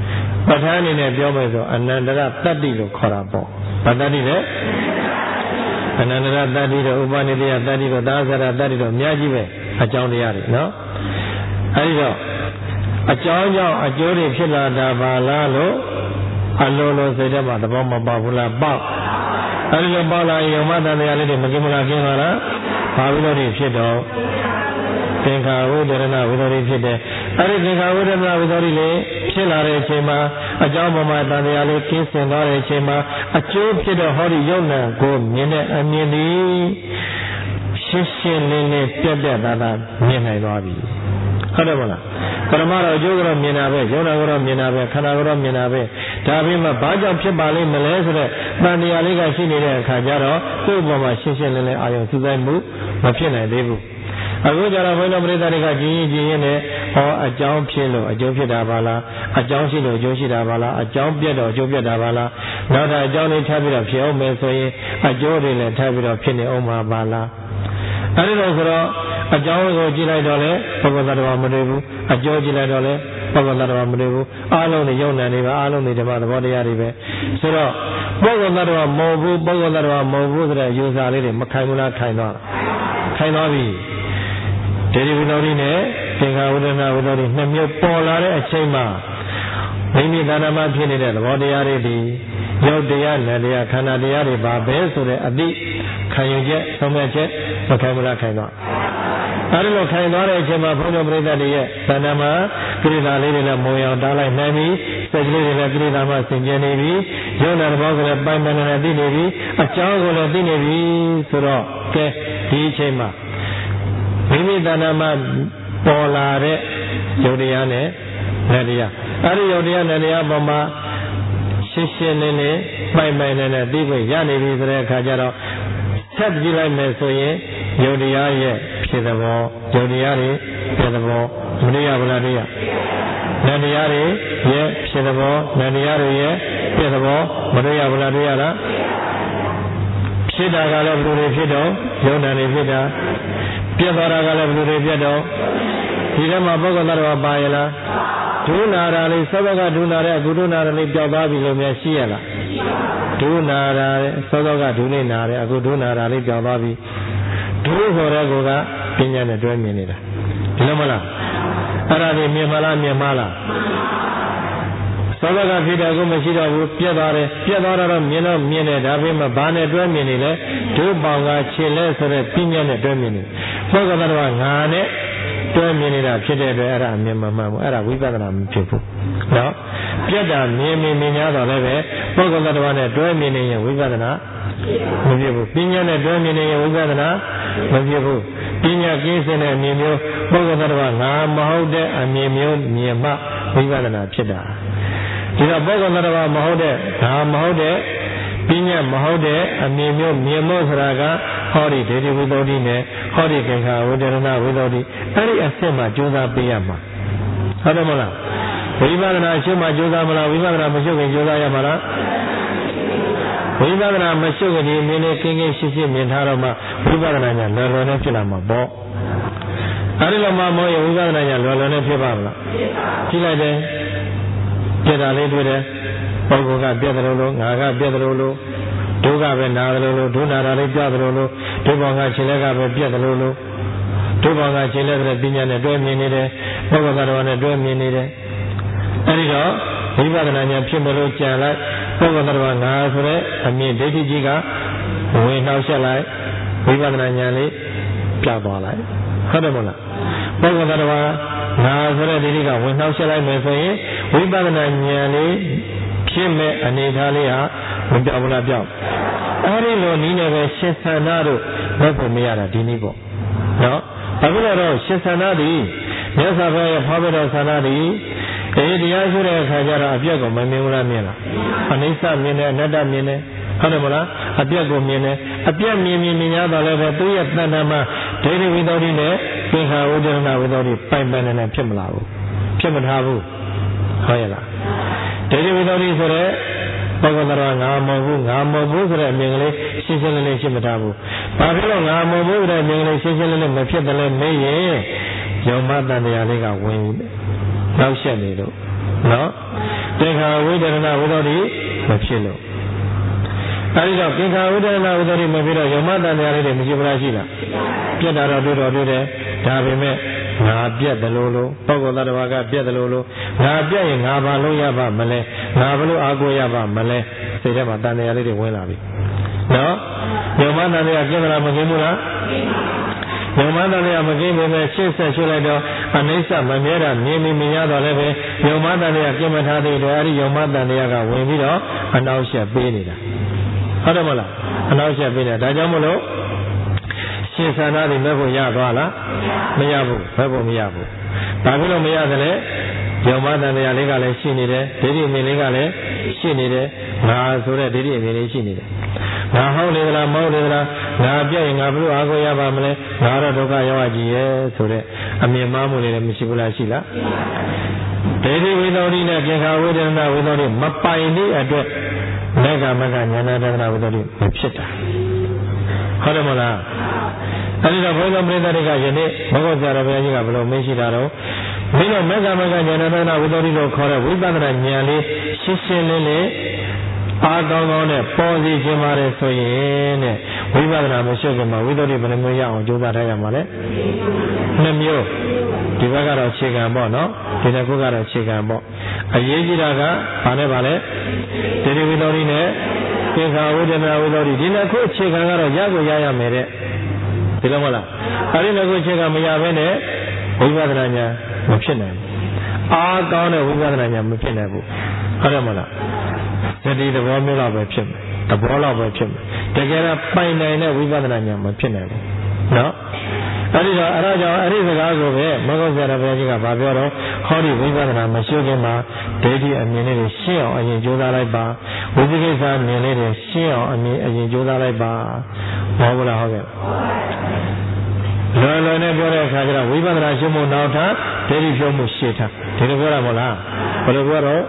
ပဋ္ဌာန်းအနေနဲ့ပြောမယ်ဆိုအနန္တရတတ္တိလို့ခေါ်တာပေါ့ဘာတတ္တိလဲအနန္တရတတ္တိတို့ဥပနိဒေယတတ္တိတို့သာသရတတ္တိတို့အများကြီးပဲအကြောင်းတရားတွေနော်အဲဒီတော့အကြောင်းကြောင့်အကျိုးတွေဖြစ်လာတာပါလားလို့အလိုလိုစိတ်ထဲမှာသဘောမပေါက်ဘူးလားပေါက်အဲဒီလိုပေါက်လာရင်ယုံမတန်တရားလေးတွေမကင်းမလားကင်းပါလားဘာဝိသောတိဖြစ်တော့သင်္ခါဝိဒရဏဝိသောတိဖြစ်တယ်အဲဒီသင်္ခါဝိဒရဏဝိသောတိလေးဖြစ်လာတဲ့အချိန်မှာအကြောင်းပေါ်မှာတန်တရားလေးကင်းစင်သွားတဲ့အချိန်မှာအကျိုးဖြစ်တော့ဟောဒီယုံနာကိုမြင်တဲ့အမြင်သည်ရှင်းရှင်းလင်းလင်းပြတ်ပြတ်သားသားမြင်နိုင်သွားပြီဟုတ်တယ်မလားပရမတော့အကျိုးကတော့မြင်တာပဲယုံနာကတော့မြင်တာပဲခန္ဓာကတော့မြင်တာပဲဒါပေမဲ့ဘာကြောင့်ဖြစ်ပါလိမ့်မလဲဆိုတော့တန်တရားလေးကရှိနေတဲ့အခါကျတော့ကိုယ်ပေါ်မှာရှင်းရှင်းလင်းလင်းအာရုံစူးစိုက်မှုမဖြစ်နိုင်သေးဘူးအခုကျတော့ဘုန်းတော်ပရိသတ်တွေကကြည်ရင်နဲ့ဟောအကြောင်းဖြစ်လို့အကျိုးဖြစ်တာပါလားအကြောင်းရှိလို့အကျိုးရှိတာပါလားအကြောင်းပြတ်တော့အကျိုးပြတ်တာပါလားနောက်ထပ်အကြောင်းလေးထပ်ပြီးတော့ဖြစ်အောင်မယ်ဆိုရင်အကျိုးတွေလည်းထပ်ပြီးတော့ဖြစ်နေအောင်ပါလားအဲဒီလိုဆိုတော့အကြောင်းကိုကြည့်လိုက်တော့လေပုဂ္ဂိုလ်သတ္တဝါမတွေ့ဘူးအကျိုးကြည့်လိုက်တော့လေပုဂ္ဂိုလ်သတ္တဝါမတွေ့ဘူးအားလုံးတွေယုံနာနေပါအားလုံးတွေဓမ္မသဘောတရားတွေပဲဆိုတော့ပုဂ္ဂိုလ်သတ္တဝါမဟုတ်ဘူးပုဂ္ဂိုလ်သတ္တဝါမဟုတ်ဘူးဆိုတဲ့ယူဆလေးတွေမခိုင်ဘူးလားခိုင်သွားပြီဒေဒီဝိသောတိနဲ့သင်္ခါဝိဒနာဝိသောတိနှစ်မျိုးပေါ်လာတဲ့အချိန်မှာမိမိတဏ္ဍာမဖြစ်နေတဲ့သဘောတရားတွေဒီရုပ်တရားနဲ့တရားခန္ဓာတရားတွေပါပဲဆိုတဲ့အတိခံယူချက်သုံးမဲ့ချက်မခိုင်ဘူးလားခိုင်သွားအဲဒီလိုခိုင်သွားတဲ့အချိန်မှာဘုန်းတော်ပရိသတ်တွေရဲ့တဏ္ဍာမကိရိတာလေးတွေနဲ့မုံအောင်တားလိုက်နိုင်ပြီစိတ်ကလေးတွေနဲ့ကိရိတာမှဆင်ကျင်နေပြီယုံနာသဘောကလည်းပိုင်ပိုင်နဲ့သိနေပြီအကြောင်းကိုလည်းသိနေပြီဆိုတော့ကဲဒီအချိန်မှာမိမိတဏ္ဍာမပေါ်လာတဲ့ယုတ်တရားနဲ့လက်တရားအဲဒီယုတ်တရားနဲ့တရားပေါ်မှာရှင်းရှင်းလင်းလင်းပိုင်ပိုင်နဲ့သိခွင့်ရနေပြီဆိုတဲ့အခါကျတော့ဆက်ကြည့်လိုက်မယ်ဆိုရင်ယုတ်တရားရဲ့ဖြစ်သဘောယုတ်တရားတွေဖြစ်သဘောမတွေ့ရဘူးလားတွေ့ရလက်တရားတွေရဲ့ဖြစ်သဘောလက်တရားတွေရဲ့ဖြစ်သဘောမတွေ့ရဘူးလားတွေ့ရလားဖြစ်တာကလည်းဘယ်လိုဖြစ်တော့ယုတ်နာနေဖြစ်တာပြတ်သွားတာကလည်းဘယ်လိုတွေပြတ်တော့ဒီထဲမှာပုဂ္ဂိုလ်သတ္တဝါပါရလားဒုနာရာလေးသောကဒုနာရဲ့အခုဒုနာရလေးပျောက်သွားပြီလို့များရှိရလားဒုနာရာသောကဒုလေးနာရဲ့အခုဒုနာရာလေးပျောက်သွားပြီဒုဆိုတဲ့ကောကပညာနဲ့တွဲမြင်နေတာဒီလိုမလားအဲ့ဒါဒီမြင်မလားမြင်မလားသောကဖြစ်တယ်ကိုမရှိတော့ဘူးပြတ်သွားတယ်ပြတ်သွားတော့မြင်တော့မြင်တယ်ဒါပေမဲ့ဘာနဲ့တွဲမြင်နေလဲဒုပေါင်ကခြေလဲဆိုတဲ့ပညာနဲ့တွဲမြင်နေပုဂ္ဂိုလ်သတ္တဝါငါနဲ့တွဲမြင်နေတာဖြစ်တဲ့အတွက်အဲ့ဒါအမြင်မမှန်ဘူးအဲ့ဒါဝိပဿနာမဖြစ်ဘူးနော်ပြတ်တာမြင်ရတော့လည်းပဲပုဂ္ဂိုလ်သတ္တဝါနဲ့တွဲမြင်နေရင်ဝိပဿနာမဖြစ်ဘူးပညာနဲ့တွဲမြင်နေရင်ဝိပဿနာမဖြစ်ဘူးပညာကင်းစင်တဲ့အမြင်မျိုးပုဂ္ဂိုလ်သတ္တဝါငါမဟုတ်တဲ့အမြင်မျိုးမြင်မှဝိပဿနာဖြစ်တာဒီတော့ပုဂ္ဂိုလ်သတ္တဝါမဟုတ်တဲ့ဒါမဟုတ်တဲ့ပညာမဟုတ်တဲ့အမြင်မျိုးမြင်ဖို့ဆိုတာကဟောဒီဒေဒီဝိသောတိနဲ့ဟောဒီသင်္ခါဝိဒရဏဝိသောတိအဲ့ဒီအစစ်မှာကြိုးစားပေးရမှာဟုတ်တယ်မလားဝိပဿနာရှုမှကြိုးစားမလားဝိပဿနာမရှုခင်ကြိုးစားရမှာလားဝိပဿနာမရှုခင်ဒီမြင်နေကင်းကင်းရှင်းရှင်းမြင်ထားတော့မှဝိပဿနာညာလွယ်လွယ်နဲ့ဖြစ်လာမှာပေါ့အဲ့ဒီလိုမှမဟုတ်ရင်ဝိပဿနာညာလွယ်လွယ်နဲ့ဖြစ်ပါမလားကြည့်လိုက်တယ်ပြတ်တာလေးတွေ့တယ်ပုဂ္ဂိုလ်ကပြတ်တယ်လို့ငါကပြတ်တယ်လို့ဒုက္ခပဲနာတယ်လို့ဒုနာတာလေးပြတ်တယ်လို့ဒုဘောင်ကခြေလက်ကပဲပြတ်တယ်လို့ဒုဘောင်ကခြေလက်တဲ့ပညာနဲ့တွဲမြင်နေတယ်ပုဂ္ဂိုလ်သတ္တဝါနဲ့တွဲမြင်နေတယ်အဲဒီတော့ဝိပဿနာဉာဏ်ဖြစ်မလို့ကြံလိုက်ပုဂ္ဂိုလ်သတ္တဝါငါဆိုတဲ့အမြင်ဒိဋ္ဌိကြီးကဝင်နှောက်ရှက်လိုက်ဝိပဿနာဉာဏ်လေးပြတ်သွားလိုက်ဟုတ်တယ်မဟုတ်လားပုဂ္ဂိုလ်သတ္တဝါငါဆိုတဲ့ဒိဋ္ဌိကဝင်နှောက်ရှက်လိုက်မယ်ဆိုရင်ဝိပဿနာဉာဏ်လေးဖြစ်မဲ့အနေထားလေးဟာမပြောက်ဘူးလားပြောက်အဲဒီလိုနည်းနဲ့ပဲရှင်သန္တာတို့လုပ်ဖို့မရတာဒီနည်းပေါ့နော်အခုတော့ရှင်သန္တာဒီမြတ်စွာဘုရားရဲ့ဖော်ပြတော်သန္တာဒီတရားရှိတဲ့အခါကျတော့အပြတ်ကိုမမြင်ဘူးလားမြင်လားအနိစ္စမြင်တယ်အနတ္တမြင်တယ်ဟုတ်တယ်မလားအပြတ်ကိုမြင်တယ်အပြတ်မြင်ရတော့လည်းပဲသူရဲ့တဏ္ဍာမှာဒိဋ္ဌိဝိသောတိနဲ့သင်္ခါဝိဒရဏဝိသောတိပိုင်နဲ့ဖြစ်မလာဘူးဖြစ်မထားဘူးဟုတ်ရဲ့လားဒိဋ္ဌိဝိသောတိဆိုတဲ့ပုဂ္ဂိုလ်တော်ငါမဟုတ်ဘူးဆိုတဲ့အမြင်ကလေးရှင်းရှင်းလင်းလင်းရှင်းမထားဘူးဘာဖြစ်လို့ငါမဟုတ်ဘူးဆိုတဲ့အမြင်ကလေးရှင်းရှင်းလင်းလင်းမဖြစ်တယ်လဲမေးရင်ယုံမတန်တရားလေးကဝင်နောက်ဆက်နေတော့နော်တေခါဝိဒရဏဝိသောတိမဖြစ်လို့အဲဒီတော့တေခါဝိဒရဏဝိသောတိမဖြစ်တော့ယမတန်တရားလေးတွေမရှိဘူးလားရှိလားပြတ်တာတော့တွေ့တယ်ဒါပေမဲ့ငါပြတ်တယ်လို့ပုဂ္ဂိုလ်သတ္တဝါကပြတ်တယ်လို့ငါပြတ်ရင်ငါဘာလို့ရပါမလဲငါဘလို့အာကိုရပါမလဲစိတ်ထဲမှာတန်တရားလေးတွေဝင်လာပြီနော်ယမတန်တရားကျင့်ကြလားမကျင့်ဘူးလားယမတန်တရားမကျင့်ဘဲနဲ့ရှေ့ဆက်ရှုလိုက်တော့အနိစ္စမမြဲတာမြင်မြင်ရတော့လည်းပဲယမတန်တရားကျင့်မထားသေးတယ်အဲဒီယမတန်တရားကဝင်ပြီးတော့အနှောက်အယှက်ပေးနေတာဟုတ်တယ်မလားအနှောက်အယှက်ပေးနေတာဒါကြောင့်မလို့ရှင်သာနာတွေမဲ့ဖို့ရသွားလားမရဘူးမဲ့ဖို့မရဘူးဘာဖြစ်လို့မရသလဲယောမတန်တရားလေးကလည်းရှိနေတယ်ဒိဋ္ဌိအမြင်လေးကလည်းရှိနေတယ်ငါဆိုတဲ့ဒိဋ္ဌိအမြင်လေးရှိနေတယ်ငါဟောင်းနေသလားမဟုတ်နေသလားငါပြည့်ရင်ငါဘလို့အားကိုရပါမလဲငါတော့ဒုက္ခရောက်ကြည်ရဲ့ဆိုတဲ့အမြင်မှားမှုတွေလည်းမရှိဘူးလားရှိလားဒိဋ္ဌိဝိသောတိနဲ့ကိခာဝိဒနာဝိသောတိမပိုင်သည့်အတွက်မေဃမကညာနာတနာဝိသောတိမဖြစ်တာဟုတ်တယ်မလားအဲဒီတော့ဘုရားပရိသတ်တွေကယနေ့ဘဂဝတ်ဆရာတော်ဘုရားကြီးကဘယ်လိုမေးရှိတာတော့မင်းတို့မေဃမကညာနာတနာဝိသောတိလို့ခေါ်တဲ့ဝိပဿနာဉာဏ်လေးရှင်းရှင်းလင်းလင်းအားကောင်းကောင်းနဲ့ပေါ်စီခြင်းပါတယ်ဆိုရင်တဲ့ဝိပဿနာမရှိခင်မှာဝိသုဒ္ဓိဘယ်နှမျိုးရအောင်ကြိုးစားထားရမှာလဲနှစ်မျိုးဒီဘက်ကတော့အခြေခံပေါ့နော်ဒီတစ်ခုကတော့အခြေခံပေါ့အရေးကြီးတာကဘာနဲ့ပါလဲဒိဋ္ဌိဝိသုဒ္ဓိနဲ့ကိခာဝိဒနာဝိသုဒ္ဓိဒီနှစ်ခုအခြေခံကတော့ရကိုရရမယ်တဲ့ဒီလိုမလားအဲဒီနှစ်ခုအခြေခံမရဘဲနဲ့ဝိပဿနာဉာဏ်မဖြစ်နိုင်ဘူးအားကောင်းတဲ့ဝိပဿနာဉာဏ်မဖြစ်နိုင်ဘူးဟုတ်တယ်မလားသတိသဘောမျိုးလောက်ပဲဖြစ်မယ်သဘောလောက်ပဲဖြစ်မယ်တကယ်တော့ပိုင်နိုင်တဲ့ဝိပဿနာဉာဏ်မဖြစ်နိုင်ဘူးနော်အဲဒီတော့အဲဒါကြောင့်အဲဒီစကားကိုပဲမဂ္ဂဆရာတော်ဘုရားကြီးကဗာပြောတော့ဟောဒီဝိပဿနာမရှိခင်မှာဒိဋ္ဌိအမြင်လေးတွေရှင်းအောင်အရင်ကြိုးစားလိုက်ပါဝိသိကိစ္စမြင်လေးတွေရှင်းအောင်အရင်ကြိုးစားလိုက်ပါဟောဘူးလားဟုတ်ကဲ့လွယ်လွယ်နဲ့ပြောတဲ့အခါကျတော့ဝိပဿနာရှင်းဖို့နောက်ထပ်ဒိဋ္ဌိဖြုံးမှုရှင်းထားဒီလိုပြောတာမဟုတ်လားဘယ်လိုပြောတော့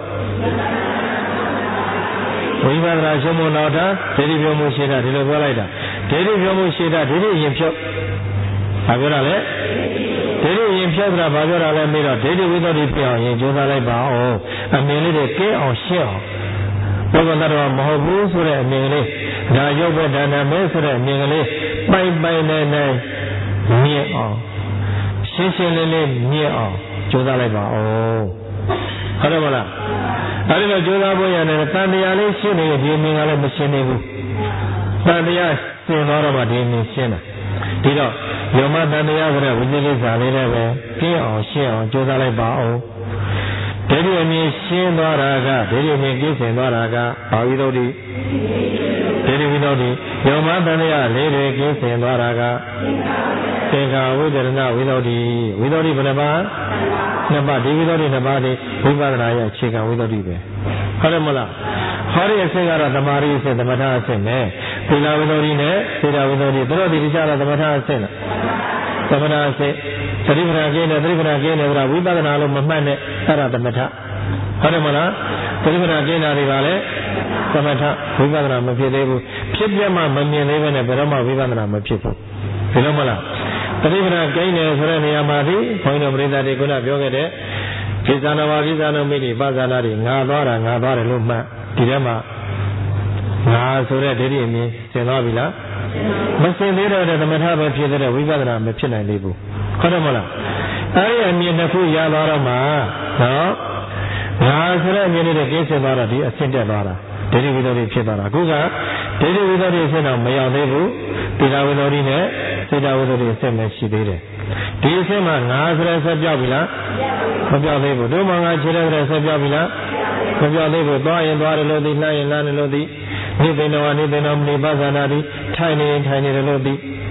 ဝိပဿနာရှင်းဖို့နောက်ထပ်ဒိဋ္ဌိဖြုံးမှုရှင်းထားဒီလိုပြောလိုက်တာဒိဋ္ဌိဖြုံးမှုရှင်းထားဒိဋ္ဌိအရင်ဖြုတ်ဘာပြောတာလဲဒိဋ္ဌိအရင်ဖြုတ်တာဘာပြောတာလဲမေးတော့ဒိဋ္ဌိဝိသုဒ္ဓိဖြစ်အောင်ရင်ကြိုးစားလိုက်ပါအောင်အမြင်လေးတွေကင်းအောင်ရှင်းအောင်ဘုရားတော်မဟုတ်ဘူးဆိုတဲ့အမြင်လေးဒါရုပ်ပဲဒါနမဲဆိုတဲ့အမြင်ကလေးပိုင်ပိုင်နိုင်နိုင်မြင်အောင်ရှင်းရှင်းလင်းလင်းမြင်အောင်ကြိုးစားလိုက်ပါအောင်ဟုတ်တယ်မလားအဲဒီတော့ကြိုးစားဖို့ရတယ်တန်တရားလေးရှင်းနေဒီမြင်ကလည်းမရှင်းနေဘူးတန်တရားရှင်းတော့မှဒီမြင်ရှင်းတာဒီတော့ယောမတန်တရားဆိုတဲ့ဝိသေကိစ္စလေးလည်းပဲကျင်းအောင်ရှင်းအောင်ကြိုးစားလိုက်ပါအောင်ဒိဋ္ဌိအမြင်ရှင်းသွားတာကဒိဋ္ဌိအမြင်ကျင်းစင်သွားတာကဘာဝိသုဒ္ဓိဒိဋ္ဌိဝိသုဒ္ဓိယောမတန်တရားလေးတွေကျင်းစင်သွားတာကသင်္ခါဝိဒရဏဝိသုဒ္ဓိဝိသုဒ္ဓိဘယ်နှပါးနှစ်ပါးဒီဝိသုဒ္ဓိနှစ်ပါးဒီဝိပဿနာရဲ့အခြေခံဝိသုဒ္ဓိပဲဟုတ်တယ်မလားဟောဒီအဆင့်ကတော့သမာဓိအဆင့်သမထအဆင့်နဲ့သီလဝိသုဒ္ဓိနဲ့စေတဝိသုဒ္ဓိတို့ဒီတရားတော့သမထအဆင့်လားသမထအဆင့်သတိပ္ပဏကျင်းတယ်သတိပ္ပဏကျင်းတယ်ဆိုတာဝိပဿနာလို့မမှတ်နဲ့အဲ့ဒါသမထဟုတ်တယ်မလားသတိပ္ပဏကျင်းတာတွေကလည်းသမထဝိပဿနာမဖြစ်သေးဘူးဖြစ်ပြမှမမြင်သေးဘဲနဲ့ဘယ်တော့မှဝိပဿနာမဖြစ်ဘူးဒီလိုမလားသတိပ္ပဏကျင်းတယ်ဆိုတဲ့နေရာမှာဒီဘုန်းကြီးတို့ပရိသတ်တွေကပြောခဲ့တဲ့ကိစ္စနာဝါကိစ္စနာမိတိပါဇာနာတွေငါသွားတယ်လို့မှတ်ဒီထဲမှာငါဆိုတဲ့ဒိဋ္ဌိအမြင်သင်သွားပြီလားမသင်သေးတော့သမထပဲဖြစ်တဲ့ဝိပဿနာမဖြစ်နိုင်သေးဘူးဟုတ်တယ်မလားအဲဒီအမြင်တစ်ခုရသွားတော့မှနော်ငါဆိုတဲ့အမြင်လေးတွေကျင်းစင်သွားတော့ဒီအဆင့်တက်သွားတာဒိဋ္ဌိဝိသုဒ္ဓိဖြစ်သွားတာအခုကဒိဋ္ဌိဝိသုဒ္ဓိအဆင့်တော့မရောက်သေးဘူးသီလဝိသုဒ္ဓိနဲ့စေတဝိသုဒ္ဓိအဆင့်ပဲရှိသေးတယ်ဒီအဆင့်မှာငါဆိုတဲ့ဆက်ပြောက်ပြီလားမပြောက်သေးဘူးတို့မှငါခြေတဲ့ဆက်ပြောက်ပြီလားမပြောက်သေးဘူးသွားရင်သွားတယ်လို့သိနှမ်းရင်နှမ်းတယ်လို့သိနိသိဏဝနိသိဏမနိပါဇာနာတိထိုင်နေတယ်လို့သိ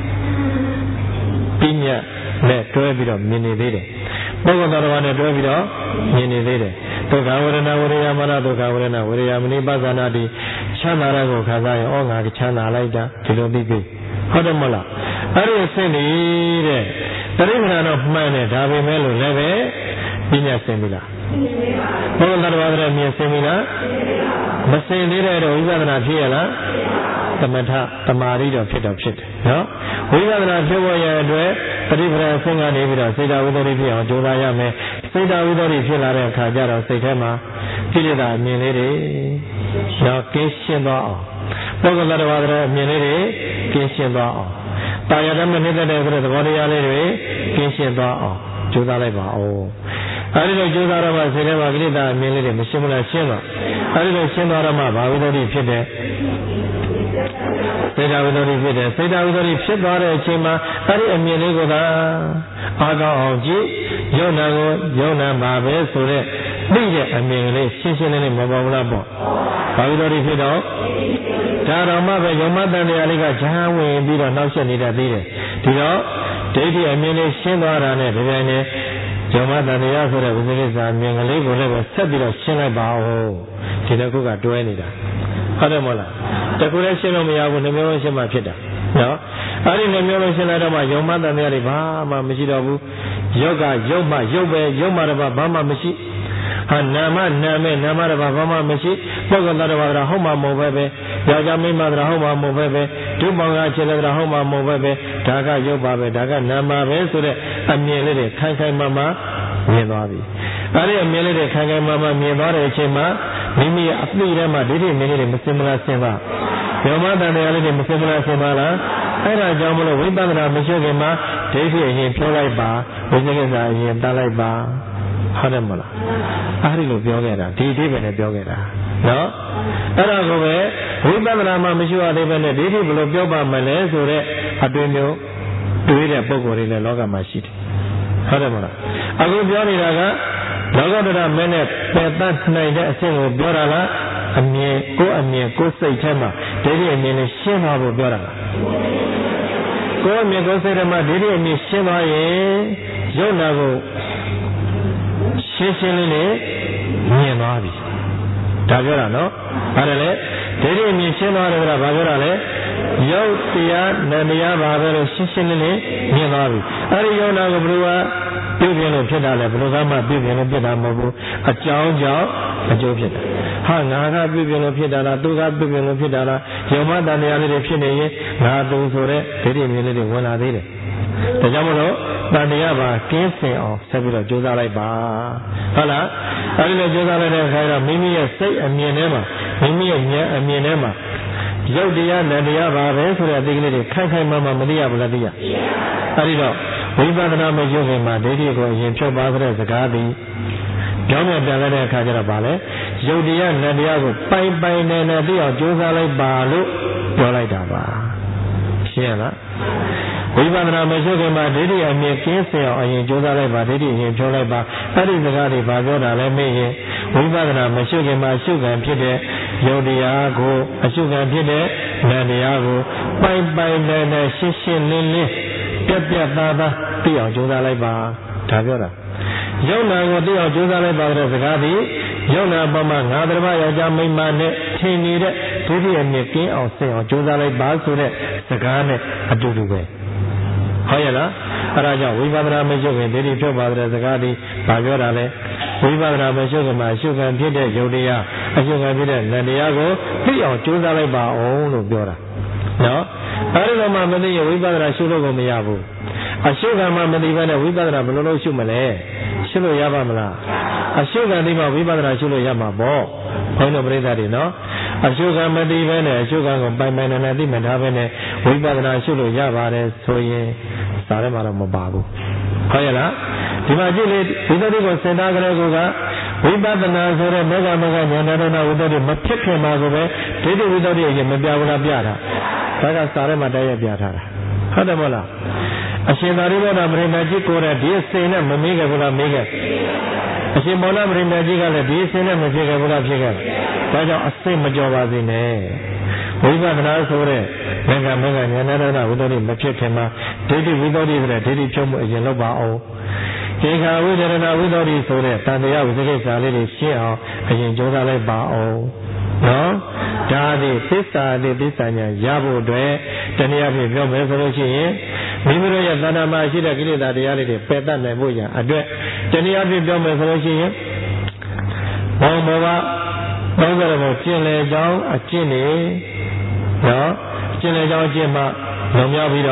ပြညတ်နဲ့တွဲပြီးတော့မြင်နေသေးတယ်ပုဂ္ဂိုလ်တော်ဘာနဲ့တွဲပြီးတော့မြင်နေသေးတယ်ဒုက္ခဝေဒနာဝေရိယမနဒုက္ခဝေဒနာဝေရိယမနိပါဇာနာတိချမ်းသာတဲ့ကိုခံစားရင်ဩငါချမ်းသာလိုက်တာဒီလိုသိပြီဟုတ်တယ်မလားအဲ့ဒီအဆင့်လေးတဲ့တရိပ္ပဏတော့မှန်တယ်ဒါပေမဲ့လို့လည်းပဲပြညတ်ဆင်ပြီလားဘုရားတော်ဘာတဲ့မြင်ဆင်ပြီလားမဆင်သေးတဲ့တော့ဝိပဿနာဖြစ်ရလားသမထတမာရီတော့ဖြစ်တယ်နော်ဝိပဿနာဖြစ်ဖို့ရတဲ့အတွက်ပရိပရဆင်းကနေပြီးတော့စိတ်ဓာတ်ဝိတ္တိဖြစ်အောင်ကြိုးစားရမယ်စိတ်ဓာတ်ဝိတ္တိဖြစ်လာတဲ့အခါကျတော့စိတ်ထဲမှာကိလေသာအမြင်လေးတွေရောကင်းရှင်းသွားအောင်ပုဂ္ဂိုလ်တော်ဘာသာအမြင်လေးတွေကင်းရှင်းသွားအောင်တာယာဓမ္မနေတဲ့ဆိုတဲ့သဘောတရားလေးတွေကင်းရှင်းသွားအောင်ကြိုးစားလိုက်ပါဦးအဲဒီလိုကြိုးစားတော့မှစိတ်ထဲမှာကိလေသာအမြင်လေးတွေမရှင်းမလားရှင်းတော့အဲဒီလိုရှင်းသွားတော့မှဘာဝိတ္တိဖြစ်တဲ့စိတ်ဓာတ်ဝိတ္တိဖြစ်တယ်စိတ်ဓာတ်ဝိတ္တိဖြစ်သွားတဲ့အချိန်မှာအဲဒီအမြင်လေးကိုသာအားကောင်းအောင်ကြည့်ယုံနာကိုယုံနာပါပဲဆိုတဲ့သိတဲ့အမြင်လေးရှင်းရှင်းလေးမပေါ်ဘူးလားပေါ့ဘာဝိတ္တိဖြစ်တော့ဒါတော်မှပဲယုံမတန်တရားလေးကဈာဝင်ပြီးတော့နှောက်ယှက်နေတာသိတယ်ဒီတော့ဒိဋ္ဌိအမြင်လေးရှင်းသွားတာနဲ့ဒီပိုင်းနဲ့ယုံမတန်တရားဆိုတဲ့ဝိသေကိစ္စအမြင်ကလေးကိုလည်းပဲဆက်ပြီးတော့ရှင်းလိုက်ပါဦးဒီတစ်ခုကတွဲနေတာဟုတ်တယ်မဟုတ်လားတခုလည်းရှင်းလို့မရဘူးနှမျိုးလုံးရှင်းမှဖြစ်တာနော်အဲ့ဒီနှမျိုးလုံးရှင်းလိုက်တော့မှယုံမတန်တရားတွေဘာမှမရှိတော့ဘူးယုတ်ကယုတ်မှယုတ်ပဲယုတ်မှတော့ဘာမှမရှိဟာနာမနာမဲ့နာမတော့ဘာမှမရှိပုဂ္ဂိုလ်တော်ဘာသာဟုတ်မှမဟုတ်ပဲယောက်ျားမိန်းမတော်ဟုတ်မှမဟုတ်ပဲဒုပေါင်းကခြေလက်တော်ဟုတ်မှမဟုတ်ပဲဒါကယုတ်ပါပဲဒါကနာမပဲဆိုတဲ့အမြင်လေးတွေခိုင်ခိုင်မာမာမြင်သွားပြီအဲ့ဒီအမြင်လေးတွေခိုင်ခိုင်မာမာမြင်သွားတဲ့အချိန်မှာမိမိရဲ့အသိထဲမှာဒိဋ္ဌိမြင်လေးတွေမစင်မလားစင်ပါယုံမတန်တရားလေးတွေမစင်မလားစင်ပါလားအဲ့ဒါကြောင့်မလို့ဝိပဿနာမရှိခင်မှာဒိဋ္ဌိအရင်ပြောလိုက်ပါဝိသေကိစ္စအရင်တတ်လိုက်ပါဟုတ်တယ်မလားအဲ့ဒီလိုပြောခဲ့တာဒီအဓိပ္ပာယ်နဲ့ပြောခဲ့တာနော်အဲ့ဒါကိုပဲဝိပဿနာမှမရှိရသေးပဲနဲ့ဒိဋ္ဌိဘယ်လိုပြောပါမလဲဆိုတဲ့အတွင်းမျိုးတွေးတဲ့ပုံကိုယ်တွေလည်းလောကမှာရှိတယ်ဟုတ်တယ်မလားအခုပြောနေတာကလောကတရမင်းနဲ့ပယ်တတ်နိုင်တဲ့အဆင့်ကိုပြောတာလားအမြင်ကိုယ်အမြင်ကိုယ်စိတ်ထဲမှာဒိဋ္ဌိအမြင်နဲ့ရှင်းသွားဖို့ပြောတာလားကိုယ်အမြင်ကိုယ်စိတ်ထဲမှာဒိဋ္ဌိအမြင်ရှင်းသွားရင်ယုံနာကိုရှင်းရှင်းလေးနဲ့မြင်သွားပြီဒါပြောတာနော်ဘာလဲလဲဒိဋ္ဌိအမြင်ရှင်းသွားတယ်ကဘာပြောတာလဲယုတ်တရားနန္တရားပါပဲလို့ရှင်းရှင်းလေးနဲ့မြင်သွားပြီအဲဒီယုံနာကိုဘယ်လိုပြုပြင်လို့ဖြစ်တာလဲဘယ်လိုကမှပြုပြင်လို့ဖြစ်တာမဟုတ်ဘူးအကြောင်းကြောင့်အကျိုးဖြစ်တာဟာငါကပြုပြင်လို့ဖြစ်တာလားသူကပြုပြင်လို့ဖြစ်တာလားယုံမတန်တရားလေးတွေဖြစ်နေရင်ငါသူဆိုတဲ့ဒိဋ္ဌိမြင်လေးတွေဝင်လာသေးတယ်ဒါကြောင့်မလို့တန်တရားပါကင်းစင်အောင်ဆက်ပြီးတော့ကြိုးစားလိုက်ပါဟုတ်လားအဲဒီလိုကြိုးစားလိုက်တဲ့အခါကျတော့မိမိရဲ့စိတ်အမြင်ထဲမှာမိမိရဲ့ဉာဏ်အမြင်ထဲမှာယုတ်တရားနန္တရားပါပဲဆိုတဲ့အသိကလေးတွေခိုင်ခိုင်မာမာမသိရဘူးလားသိရအဲဒီတော့ဝိပဿနာမယုတ်ခင်မှာဒိဋ္ဌိကိုအရင်ဖြုတ်ပါတဲ့စကားပြီးကြောင်းပြန်ပြန်လိုက်တဲ့အခါကျတော့ဗာလဲယုတ်တရားနန္တရားကိုပိုင်ပိုင်နေနေသိအောင်ကြိုးစားလိုက်ပါလို့ပြောလိုက်တာပါရှင်းလားဝိပဿနာမယုတ်ခင်မှာဒိဋ္ဌိအမြင်ကင်းစင်အောင်အရင်ကြိုးစားလိုက်ပါဒိဋ္ဌိအရင်ဖြုတ်လိုက်ပါအဲ့ဒီစကားတွေဗာပြောတာလဲမေ့ရင်ဝိပဿနာမယုတ်ခင်မှာရှုခံဖြစ်တဲ့ယုတ်တရားကိုအရှုခံဖြစ်တဲ့နန္တရားကိုပိုင်ပိုင်နေနေရှင်းရှင်းလင်းလင်းပြတ်ပြတ်သားသားသိအောင်ကြိုးစားလိုက်ပါဒါပြောတာယုံနာကိုသိအောင်ကြိုးစားလိုက်ပါတဲ့စကားသည်ယုံနာပေါ်မှာငါတရမယောက်ျားမိန်းမနဲ့ထင်နေတဲ့ဒုတိယမြင်ကင်းအောင်ဆင်အောင်ကြိုးစားလိုက်ပါဆိုတဲ့စကားနဲ့အတူတူပဲဟုတ်ရဲ့လားအဲဒါကြောင့်ဝိပဿနာမရှိခင်ဒိဋ္ဌိဖြုတ်ပါတဲ့စကားသည်ဘာပြောတာလဲဝိပဿနာမရှိခင်မှာအရှုခံဖြစ်တဲ့ယုတ်တရားအရှုခံဖြစ်တဲ့နန္တရားကိုသိအောင်ကြိုးစားလိုက်ပါအောင်လို့ပြောတာနော်အဲဒီတော့မှမသိရင်ဝိပဿနာရှုလို့ကိုမရဘူးအရှုခံမှမသိဘဲနဲ့ဝိပဿနာဘယ်လိုလုပ်ရှုမလဲရှုလို့ရပါမလားအရှုခံသိမှဝိပဿနာရှုလို့ရမှာပေါ့ဘုန်းတော်ပရိသတ်တွေနော်အရှုခံမသိဘဲနဲ့အရှုခံကိုပိုင်ပိုင်နေနေသိမှထားဘဲနဲ့ဝိပဿနာရှုလို့ရပါတယ်ဆိုရင်စာထဲမှာတော့မပါဘူးဟုတ်ရဲ့လားဒီမှာကြည့်လေဒီတတိကိုစင်တာကလေးကဝိပဿနာဆိုတဲ့မေဃမေဃဉာဏ်တော်ဝိတ္တိမဖြစ်ခင်မှာကိုပဲဒိဋ္ဌိဝိတ္တိအရင်မပြဘူးလားပြတာဒါကစာထဲမှာတိုက်ရပြထားတာဟုတ်တယ်မဟုတ်လားအရှင်သာရိပုတ္တမထေရကြီးကိုယ်တိုင်ဒီစိတ်နဲ့မမေးခဲ့ဘူးလားမေးခဲ့အရှင်မောလမထေရကြီးကလည်းဒီစိတ်နဲ့မဖြစ်ခဲ့ဘူးလားဖြစ်ခဲ့ဒါကြောင့်အစိတ်မကြောပါစေနဲ့ဝိပဿနာဆိုတဲ့မေဃမေဃဉာဏ်တော်ဝိတ္တိမဖြစ်ခင်မှာဒိဋ္ဌိဝိတ္တိဆိုတဲ့ဒိဋ္ဌိဖြုတ်မှုအရင်လုပ်ပါအောင်ဧကဝိဒရဏဝိတ္တိဆိုတဲ့တန်တရားဝိသေကိစ္စလေးတွေရှင်းအောင်အရင်ကြိုးစားလိုက်ပါအောင်နော်ဒါသည်သစ္စာတိသစ္စာညာရဖို့အတွက်တနည်းအားဖြင့်ပြောမယ်ဆိုလို့ရှိရင်မိမိတို့ရဲ့သဏ္ဍာန်မှာရှိတဲ့ကိလေသာတရားလေးတွေပယ်တတ်နိုင်ဖို့ရန်အတွက်တနည်းအားဖြင့်ပြောမယ်ဆိုလို့ရှိရင်ဘောင်ဘောက30ဘုံကျင့်လေကြောင်းအကျင့်နေနော်ကျင့်လေကြောင်းအကျင့်မှလုံမြောက်ပြီးတော့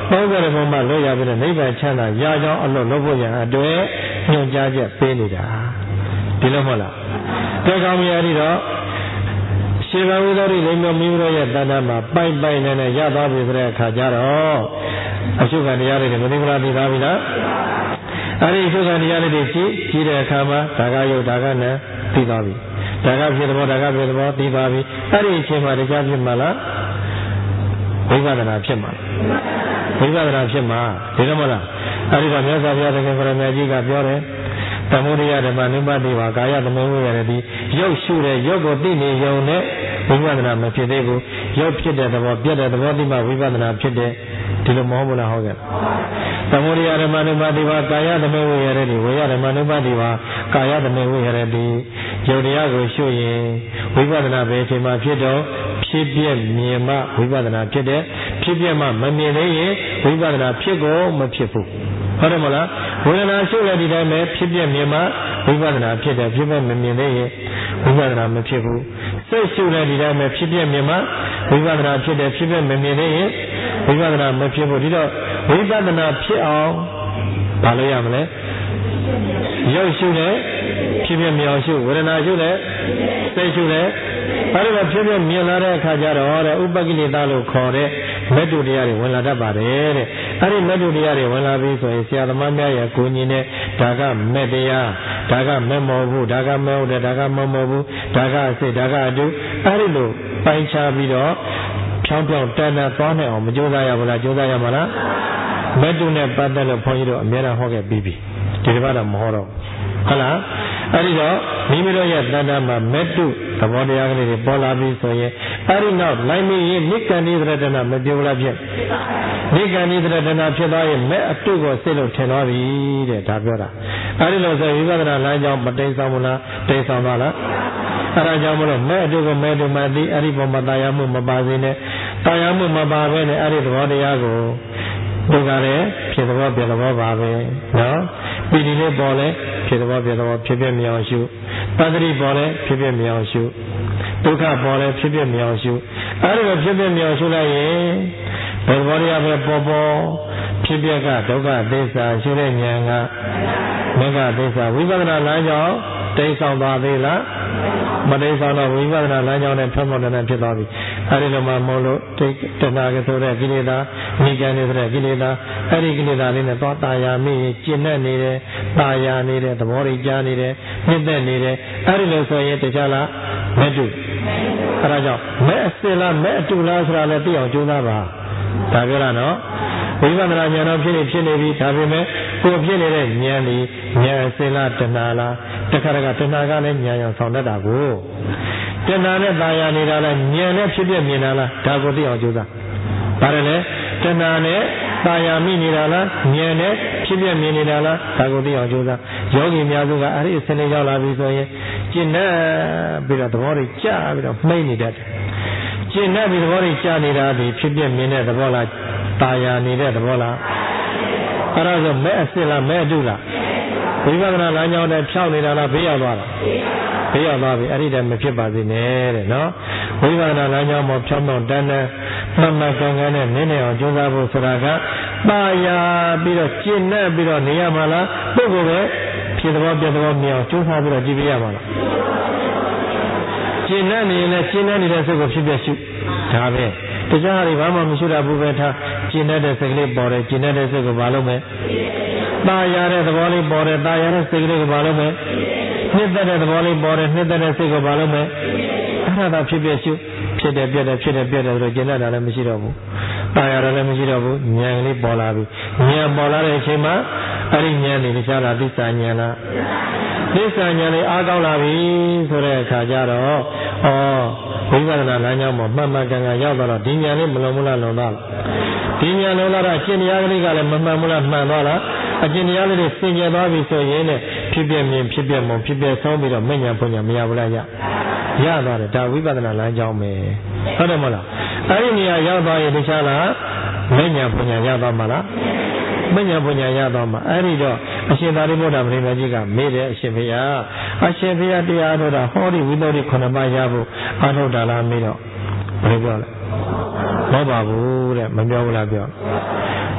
ပေါင်းကြတဲ့ဘုံမှာလွတ်ရပြီးတော့နိဗ္ဗာန်ချမ်းသာရကြောင်းအလို့လုပ်ဖို့ရန်အတွက်ညွှန်ကြားချက်ပေးနေတာဒီလိုမဟုတ်လားဒါကြောင့်မြတ်ဒီတော့ရှင်ဘာဝိသောတိလိမ္မောမိမိတို့ရဲ့တဏ္ဍာမှာပိုက်ပိုက်နဲ့ရသွားပြီဆိုတဲ့အခါကျတော့အရှုခံတရားတွေမသိဘူးလားသိသားပြီလားအဲဒီအရှုခံတရားတွေကြည့်တဲ့အခါမှာဒါကယုတ်ဒါကနံသိသွားပြီဒါကဖြစ်တဲ့ဘောဒါကဖြစ်တဲ့ဘောသိသွားပြီအဲဒီအချိန်မှာတရားဖြစ်မှာလားဝိပဿနာဖြစ်မှာဝိပဿနာဖြစ်မှာဒီလိုမလားအဲဒီတော့မြတ်စွာဘုရားသခင်ကိုရမကြီးကပြောတယ်သမုဒိယဓမ္မနုပတိဝါကာယသမဝိရတိရုပ်ရှုတဲ့ရုပ်ကိုသိနေရုံနဲ့ဝိပဿနာမဖြစ်သေးဘူးရုပ်ဖြစ်တဲ့သဘောပြတ်တဲ့သဘောသိမှဝိပဿနာဖြစ်တဲ့ဒီလိုမဟုတ်ဘူးလားဟုတ်ကဲ့သမုဒိယဓမ္မနုပတိဝါကာယသမဝိရတိဝေယဓမ္မနုပတိဝါကာယသမဝိရတိရုပ်တရားကိုရှုရင်ဝိပဿနာပဲအချိန်မှဖြစ်တော့ဖြစ်ပြမြင်မှဝိပဿနာဖြစ်တဲ့ဖြစ်ပြမှမမြင်သေးရင်ဝိပဿနာဖြစ်ကိုမဖြစ်ဘူးဟုတ်တယ်မလားဝေဒနာရှုတဲ့ဒီတိုင်းပဲဖြစ်ပြမြင်မှဝိပဿနာဖြစ်တယ်ဖြစ်ပြမမြင်သေးရင်ဝိပဿနာမဖြစ်ဘူးစိတ်ရှုတဲ့ဒီတိုင်းပဲဖြစ်ပြမြင်မှဝိပဿနာဖြစ်တယ်ဖြစ်ပြမမြင်သေးရင်ဝိပဿနာမဖြစ်ဘူးဒီတော့ဝိပဿနာဖြစ်အောင်ဘာလို့ရမလဲရုပ်ရှုတဲ့ဖြစ်ပြမြင်အောင်ရှုဝေဒနာရှုတဲ့စိတ်ရှုတဲ့အဲဒီတော့ဖြစ်ပြမြင်လာတဲ့အခါကျတော့တဲ့ဥပကိလေသာလို့ခေါ်တဲ့မတ္တုတရားတွေဝင်လာတတ်ပါတယ်တဲ့အဲဒီမတ္တုတရားတွေဝင်လာပြီဆိုရင်ဆရာသမားများရဲ့ကိုကြီးနဲ့ဒါကမဲ့တရားဒါကမဲ့မောဘူးဒါကမဲ့ဟုတ်တယ်ဒါကမမောဘူးဒါကအစိတ်ဒါကအတုအဲဒီလိုပိုင်းခြားပြီးတော့ဖြောင်းဖြောင်းတန်းတန်းသွားနိုင်အောင်မကြိုးစားရဘူးလားကြိုးစားရမှာလားမတ္တုနဲ့ပတ်သက်လို့ဘုန်းကြီးတို့အများအားဟောခဲ့ပြီးပြီဒီတစ်ပတ်တော့မဟောတော့ဟုတ်လားအဲဒီတော့မိမိတို့ရဲ့တဏ္ဍာမှာမတ္တုသဘောတရားကလေးတွေပေါ်လာပြီဆိုရင်အဲဒီနောက်လိုက်မိရင်နိက္ကန္တိသရတနာမပြောလားဖြစ်နိက္ကန္တိသရတနာဖြစ်သွားရင်မဲ့အတုကိုစိတ်လို့ထင်သွားပြီတဲ့ဒါပြောတာအဲဒီလိုဆိုဝိပဿနာလမ်းကြောင်းမတိမ်ဆောင်ဘူးလားတိမ်ဆောင်သွားလားအဲဒါကြောင့်မလို့မဲ့အတုကိုမဲ့တုမှသိအဲဒီပုံမှာတာယာမှုမပါစေနဲ့တာယာမှုမပါဘဲနဲ့အဲဒီသဘောတရားကိုဒုက္ခလည်းဖြစ်သဘောပြသဘောပါပဲနော်ပိဋိလေးပေါ်လဲဖြစ်သဘောပြသဘောဖြစ်ပြမြောင်ရှုပတ္တိပေါ်လဲဖြစ်ပြမြောင်ရှုဒုက္ခပေါ်လဲဖြစ်ပြမြောင်ရှုအဲဒီလိုဖြစ်ပြမြောင်ရှုလိုက်ရင်ဘယ်ဘောတရားပဲပေါ်ပေါ်ဖြစ်ပြကဒုက္ခသစ္စာရှုတဲ့ဉာဏ်ကမေဃသစ္စာဝိပဿနာလမ်းကြောင်းတိတ်ဆောင်သွားသေးလားမတိတ်ဆောင်တော့ဝိပဿနာလမ်းကြောင်းနဲ့ဖတ်ဖို့တည်းဖြစ်သွားပြီအဲဒီလိုမှမဟုတ်လို့တဏှာကဆိုတဲ့ကိလေသာမိကံနေဆိုတဲ့ကိလေသာအဲဒီကိလေသာလေးနဲ့သွားတာယာမိကျင့်နေနေတယ်တာယာနေတဲ့သဘောတွေကြားနေတယ်မြင့်သက်နေတယ်အဲဒီလိုဆိုရင်တခြားလားမတုအဲဒါကြောင့်မဲ့အစစ်လားမဲ့အတုလားဆိုတာလည်းသိအောင်ကြိုးစားပါဒါပြောတာနော်ဝိပဿနာဉာဏ်တော့ဖြစ်နေပြီဒါပေမဲ့ကိုဖြစ်နေတဲ့ဉာဏ်ဒီဉာဏ်အစစ်လားတဏှာလားတခါတခါတဏှာကလည်းဉာဏ်ရောင်ဆောင်တတ်တာကိုတဏှာနဲ့တာယာနေတာလားဉာဏ်နဲ့ဖြစ်ပြမြင်တာလားဒါကိုသိအောင်ကြိုးစားပါတယ်လေတဏှာနဲ့တာယာမိနေတာလားဉာဏ်နဲ့ဖြစ်ပြမြင်နေတာလားဒါကိုသိအောင်ကြိုးစားယောဂီများစုကအဲ့ဒီအစဉ်လေးရောက်လာပြီဆိုရင်ကျင့်နေပြီးတော့သဘောတွေကြာပြီးတော့မှိတ်နေတတ်တယ်ကျင့်နေပြီးသဘောတွေကြာနေတာဒီဖြစ်ပြမြင်တဲ့သဘောလားတာယာနေတဲ့သဘောလားအဲ့ဒါဆိုမဲ့အစစ်လားမဲ့အတုလားဝိပဿနာလမ်းကြောင်းနဲ့ဖြောက်နေတာလားဘေးရောက်သွားလားဘေးရောက်သွားပြီအဲ့ဒီတည်းမဖြစ်ပါစေနဲ့တဲ့နော်ဝိပဿနာလမ်းကြောင်းမှာဖြောင်းဖြောင်းတန်းတန်းမှန်မှန်ကန်ကန်နဲ့နည်းနည်းအောင်ကြိုးစားဖို့ဆိုတာကတာယာပြီးတော့ကျင့်နေပြီးတော့နေရမှာလားပုဂ္ဂိုလ်ပဲဖြစ်သဘောပြသဘောမြင်အောင်ကြိုးစားပြီးတော့ကြည့်ပြရမှာလားကျင့်နေနေရင်လည်းကျင့်နေတဲ့စိတ်ကိုဖြစ်ပြရှုဒါပဲတရားတွေဘာမှမရှိတာဘူးပဲထားကျင့်တဲ့စိတ်ကလေးပေါ်တယ်ကျင့်တဲ့စိတ်ကိုဘာလုပ်မလဲတာယာတဲ့သဘောလေးပေါ်တယ်တာယာတဲ့စိတ်ကလေးကိုဘာလုပ်မလဲနှစ်သက်တဲ့သဘောလေးပေါ်တယ်နှစ်သက်တဲ့စိတ်ကိုဘာလုပ်မလဲအဲ့ဒါဖြစ်ပြရှုဖြစ်တယ်ပြက်တယ်ဖြစ်တယ်ပြက်တယ်ဆိုတော့ကျင့်တာလည်းမရှိတော့ဘူးတာယာလည်းမရှိတော့ဘူးဉာဏ်ကလေးပေါ်လာပြီဉာဏ်ပေါ်လာတဲ့အချိန်မှာအဲ့ဒီဉာဏ်တွေတခြားလားသစ္စာဉာဏ်လားသစ္စာဉာဏ်လေးအားကောင်းလာပြီဆိုတဲ့အခါကျတော့ဝိပဿနာလမ်းကြောင်းမှာမှန်မှန်ကန်ကန်ရောက်တော့ဒီဉာဏ်လေးမလုံးမလားလုံးတော့ဒီဉာဏ်လုံးလာတော့အကျင့်တရားကလေးကလည်းမမှန်ဘူးလားမှန်သွားလားအကျင့်တရားလေးတွေစင်ကြယ်သွားပြီဆိုရင်လည်းဖြစ်ပြမြင်ဖြစ်ပြမုံဖြစ်ပြဆုံးပြီးတော့မဉဏ်ဖွဉဏ်မရဘူးလားရသွားတယ်ဒါဝိပဿနာလမ်းကြောင်းပဲဟုတ်တယ်မဟုတ်လားအဲ့ဒီနေရာရောက်သွားရင်တခြားလားမဉဏ်ဖွဉဏ်ရသွားမှာလားမဉဏ်ဖွဉဏ်ရသွားမှာအဲ့ဒီတော့အရှင်သာရိပုတ္တမထေရကြီးကမေးတယ်အရှင်ဘုရားတရားထုတ်တာဟောဒီဝိသုဒ္ဓိ9ပါးရဖို့အားထုတ်တာလားမေးတော့ဘယ်လိုပြောလဲမဟုတ်ပါဘူးတဲ့မပြောဘူးလားပြော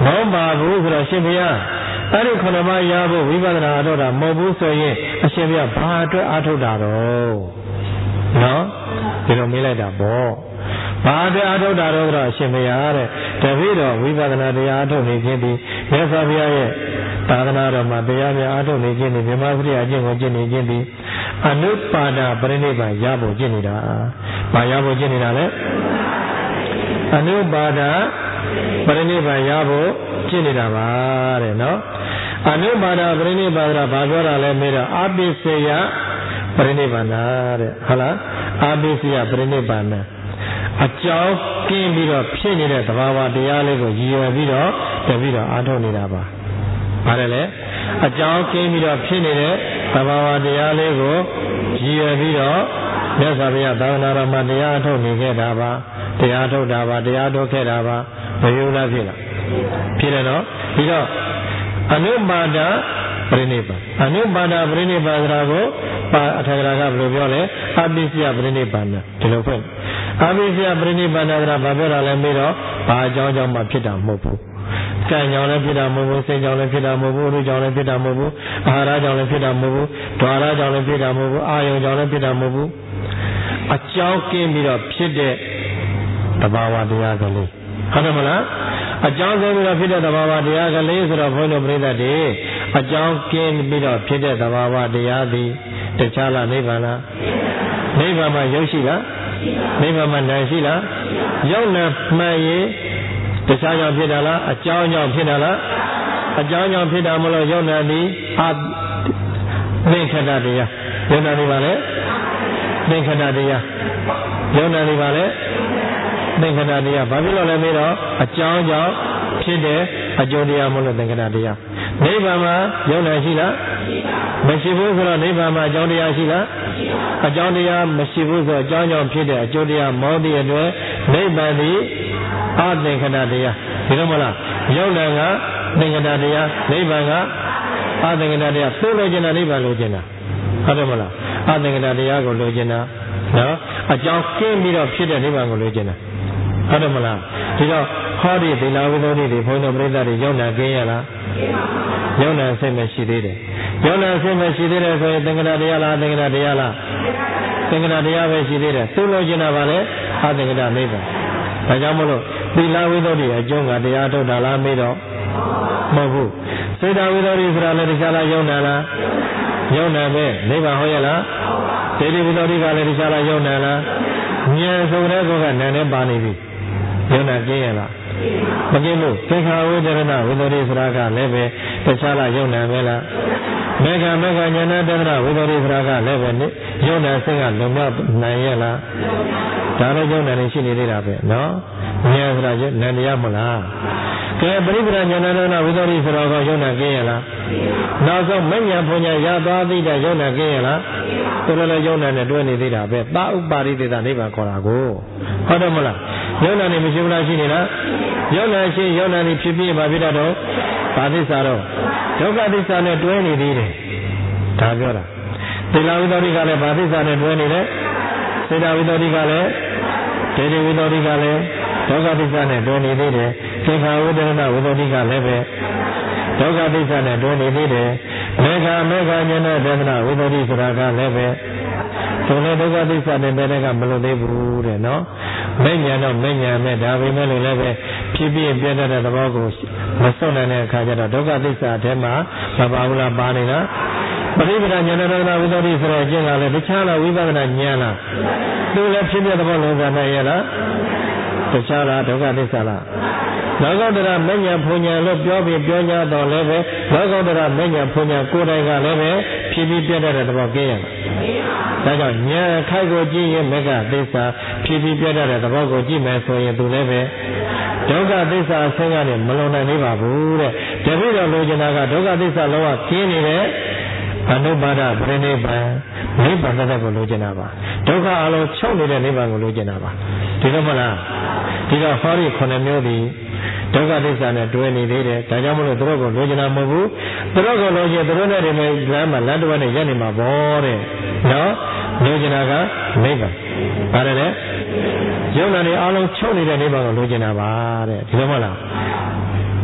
မောပါဘူးဆိုတော့ရှင်ဘုရားအဲ့ဒီခုနှစ်ပါးရဖို့ဝိပဿနာအထုတ်တာမဟုတ်ဘူးဆိုရင်အရှင်ဘုရားဘာအတွက်အထုတ်တာတော့နော်ဒီလိုမေးလိုက်တာပေါ့ဘာအတွက်အထုတ်တာတော့ဆိုတော့အရှင်ဘုရားတဲ့တပည့်တော်ဝိပဿနာတရားအထုတ်နေခြင်းဒီမြတ်စွာဘုရားရဲ့သာသနာတော်မှာတရားများအထုတ်နေခြင်းဒီမြမစရိယအကျင့်ကိုကျင့်နေခြင်းဒီအနုပါဒပရိနိဗ္ဗာန်ရဖို့ကျင့်နေတာဘာရဖို့ကျင့်နေတာလဲအနုပါဒပရိနိဗ္ဗာန်ရဖို့ကျင့်နေတာပါတဲ့နော်အနုပါဒပရိနိဗ္ဗာန်ကဘာပြောတာလဲမေးတော့အပိစေယပရိနိဗ္ဗာန်တဲ့ဟုတ်လားအပိစေယပရိနိဗ္ဗာန်အကြောင်းကင်းပြီးတော့ဖြစ်နေတဲ့သဘာဝတရားလေးကိုရည်ရွယ်ပြီးတော့တပြီးတော့အားထုတ်နေတာပါပါတယ်လေအကြောင်းကင်းပြီးတော့ဖြစ်နေတဲ့သဘာဝတရားလေးကိုရည်ရွယ်ပြီးတော့မြတ်စွာဘုရားသာသနာတော်မှာတရားထုတ်နေခဲ့တာပါတရားထုတ်တာပါတရားထုတ်ခဲ့တာပါမယုံလားဖြစ်လားဖြစ်တယ်နော်ပြီးတော့အနုပါဒပရိနိဗ္ဗာန်အနုပါဒပရိနိဗ္ဗာန်ဆိုတာကိုအထက်ကရာကဘယ်လိုပြောလဲအပိစိယပရိနိဗ္ဗာန်ဒီလိုဖွင့်အပိစိယပရိနိဗ္ဗာန်ဆိုတာဘာပြောတာလဲမေးတော့ဘာအကြောင်းကြောင့်မှဖြစ်တာမဟုတ်ဘူးကံကြောင့်လည်းဖြစ်တာမဟုတ်ဘူးစိတ်ကြောင့်လည်းဖြစ်တာမဟုတ်ဘူးဥဒုကြောင့်လည်းဖြစ်တာမဟုတ်ဘူးအာဟာရကြောင့်လည်းဖြစ်တာမဟုတ်ဘူးဓဝရကြောင့်လည်းဖြစ်တာမဟုတ်ဘူးအာယုံကြောင့်လည်းဖြစ်တာမဟုတ်ဘူးအကြောင်းကင်းပြီးတော့ဖြစ်တဲ့သဘာဝတရားကလေးဟုတ်တယ်မလားအကြောင်းကင်းပြီးတော့ဖြစ်တဲ့သဘာဝတရားကလေးဆိုတော့ဘုန်းတော်ပြိဿတွေအကြောင်းကင်းပြီးတော့ဖြစ်တဲ့သဘာဝတရားသည်တခြားလားနိဗ္ဗာန်လားနိဗ္ဗာန်မှာရုပ်ရှိလားနိဗ္ဗာန်မှာနာမ်ရှိလားရုပ်နာမ်မှန်ရင်တခြားကြောင့်ဖြစ်တာလားအကြောင်းကြောင့်ဖြစ်တာလားအကြောင်းကြောင့်ဖြစ်တာမလို့ရုပ်နာမ်သည်သင်္ခတတရားရုပ်နာမ်ဒီပါလေသင်္ခတတရားရုပ်နာမ်ဒီပါလေသင်္ခတတရားဘာဖြစ်လို့လဲမေးတော့အကြောင်းကြောင့်ဖြစ်တဲ့အကျိုးတရားမလို့သင်္ခတတရားနိဗ္ဗာန်မှာရုပ်နာမ်ရှိလားမရှိဘူးဆိုတော့နိဗ္ဗာန်မှာအကြောင်းတရားရှိလားအကြောင်းတရားမရှိဘူးဆိုတော့အကြောင်းကြောင့်ဖြစ်တဲ့အကျိုးတရားမောသည့်အတွက်နိဗ္ဗာန်သည်အသင်္ခတတရားဒီလိုမလားရုပ်နာမ်ကသင်္ခတတရားနိဗ္ဗာန်ကအသင်္ခတတရားသို့လိုချင်တာနိဗ္ဗာန်လိုချင်တာဟုတ်တယ်မလားအသင်္ခတတရားကိုလိုချင်တာနော်အကြောင်းကင်းပြီးတော့ဖြစ်တဲ့နိဗ္ဗာန်ကိုလိုချင်တာဟုတ်တယ်မလားဒီတော့ဟောဒီသီလဝိသုဒ္ဓိတွေဘုန်းတော်ပြိဿတွေရုပ်နာကင်းရလားရုပ်နာစိတ်မရှိသေးတယ်ရုပ်နာစိတ်မရှိသေးတယ်ဆိုရင်သင်္ခတတရားလားသင်္ခတတရားလားသင်္ခတတရားပဲရှိသေးတယ်သို့လိုချင်တာပါလေအသင်္ခတနိဗ္ဗာန်ဒါကြောင့်မလို့သီလဝိသုဒ္ဓိအကျုံးကတရားထုတ်တာလားမေးတော့မဟုတ်ဘူးစေတဝိသုဒ္ဓိဆိုတာလည်းတခြားလားယုံနာလားယုံနာပဲနိဗ္ဗာန်ဟောရလားဒေတိဝိသုဒ္ဓိကလည်းတခြားလားယုံနာလားဉာဏ်ဆုံးတဲ့ကောကနာနဲ့ပါနေပြီယုံနာကျင်းရလားမကျင်းလို့သင်္ခါဝိတရဏဝိသုဒ္ဓိဆိုတာကလည်းပဲတခြားလားယုံနာပဲလားမေဃဉာဏတရဏဝိသုဒ္ဓိဆိုတာကလည်းပဲယုံနာစိတ်ကလုံမြောက်နိုင်ရလားဒါလည်းယုံနာနေရှိနေသေးတာပဲနော်ဉာဏ်ဆိုတာနန္တရားမလားကဲပရိပဒဉာဏတရဏဝိသုဒ္ဓိဆိုတော့ယုံနာကျင်းရလားနောက်ဆုံးမဉ္ဇဉ်ဘုံညာရသွားသိတဲ့ယုံနာကျင်းရလားဆိုတော့လည်းယုံနာနဲ့တွဲနေသေးတာပဲသာဥပါရိသေသနိဗ္ဗာန်ခေါ်တာကိုဟုတ်တယ်မလားယုံနာနေမရှိဘူးလားရှိနေလားယုံနာရှိယုံနာနေဖြစ်ပြီးပါဖြစ်တတ်တော့ဘာသစ္စာတော့ဒုက္ခသစ္စာနဲ့တွဲနေသေးတယ်ဒါပြောတာသီလဝိသုဒ္ဓိကလည်းဘာသစ္စာနဲ့တွဲနေလဲစေတဝိသုဒ္ဓိကလည်းဒေတိဝိသုဒ္ဓိကလည်းဒုက္ခသစ္စာနဲ့တွဲနေသေးတယ်သင်္ခါဝိတရဏဝိသုဒ္ဓိကလည်းပဲဒုက္ခသစ္စာနဲ့တွဲနေသေးတယ်မေဃဉာဏတရဏဝိသုဒ္ဓိဆိုတာကလည်းပဲသူလည်းဒုက္ခသစ္စာနဲ့တဲ့ကမလွတ်သေးဘူးတဲ့နော်မဉ္ဇဉ်တော့မဉ္ဇဉ်မဲ့ဒါပေမဲ့လည်းပဲဖြစ်ပြီးပြည့်တဲ့သဘောကိုမစွန့်နိုင်တဲ့အခါကျတော့ဒုက္ခသစ္စာအထဲမှာမပါဘူးလားပါနေတာပရိပဒဉာဏတရဏဝိသုဒ္ဓိဆိုတဲ့အကျင့်ကလည်းတခြားလားဝိပဿနာဉာဏ်လားသူလည်းဖြစ်ပြသဘောလုံးစားနိုင်ရလားတခြားလားဒုက္ခသစ္စာလားလောကုတ္တရမဉ္ဇဉ်ဘုံညာလို့ပြောပြီးပြောကြတော့လည်းပဲလောကုတ္တရမဉ္ဇဉ်ဘုံညာကိုယ်တိုင်ကလည်းပဲဖြစ်ပြီးပြည့်တဲ့သဘောကျင်းရလားဒါကြောင့်ဉာဏ်ခိုက်ကိုကြည့်ရင်မေဃသစ္စာဖြစ်ပြီးပြည့်တဲ့သဘောကိုကြည့်မယ်ဆိုရင်သူလည်းပဲဒုက္ခသစ္စာဆင်းရဲနဲ့မလွန်နိုင်သေးပါဘူးတဲ့တပည့်တော်လိုချင်တာကဒုက္ခသစ္စာလုံးဝကျင်းနေတဲ့အနုပါဒပရိနိဗ္ဗာန်နိဗ္ဗာန်တဲ့ကိုလိုချင်တာပါဒုက္ခအလုံးချုပ်နေတဲ့နိဗ္ဗာန်ကိုလိုချင်တာပါဒီလိုမလားဒီတော့ဟောဒီ9မျိုးဒီဒုက္ခသစ္စာနဲ့တွဲနေသေးတယ်ဒါကြောင့်မလို့သူတို့ကိုလိုချင်တာမဟုတ်ဘူးသူတို့ကိုလိုချင်သူတို့နဲ့ဒီမဲ့လမ်းမှာလမ်းတစ်ဝက်နဲ့ရက်နေမှာပေါ့တဲ့နော်လိုချင်တာကနိဗ္ဗာန်ပါတယ်လေယုံနာနေအလုံးချုပ်နေတဲ့နိဗ္ဗာန်ကိုလိုချင်တာပါတဲ့ဒီလိုမလား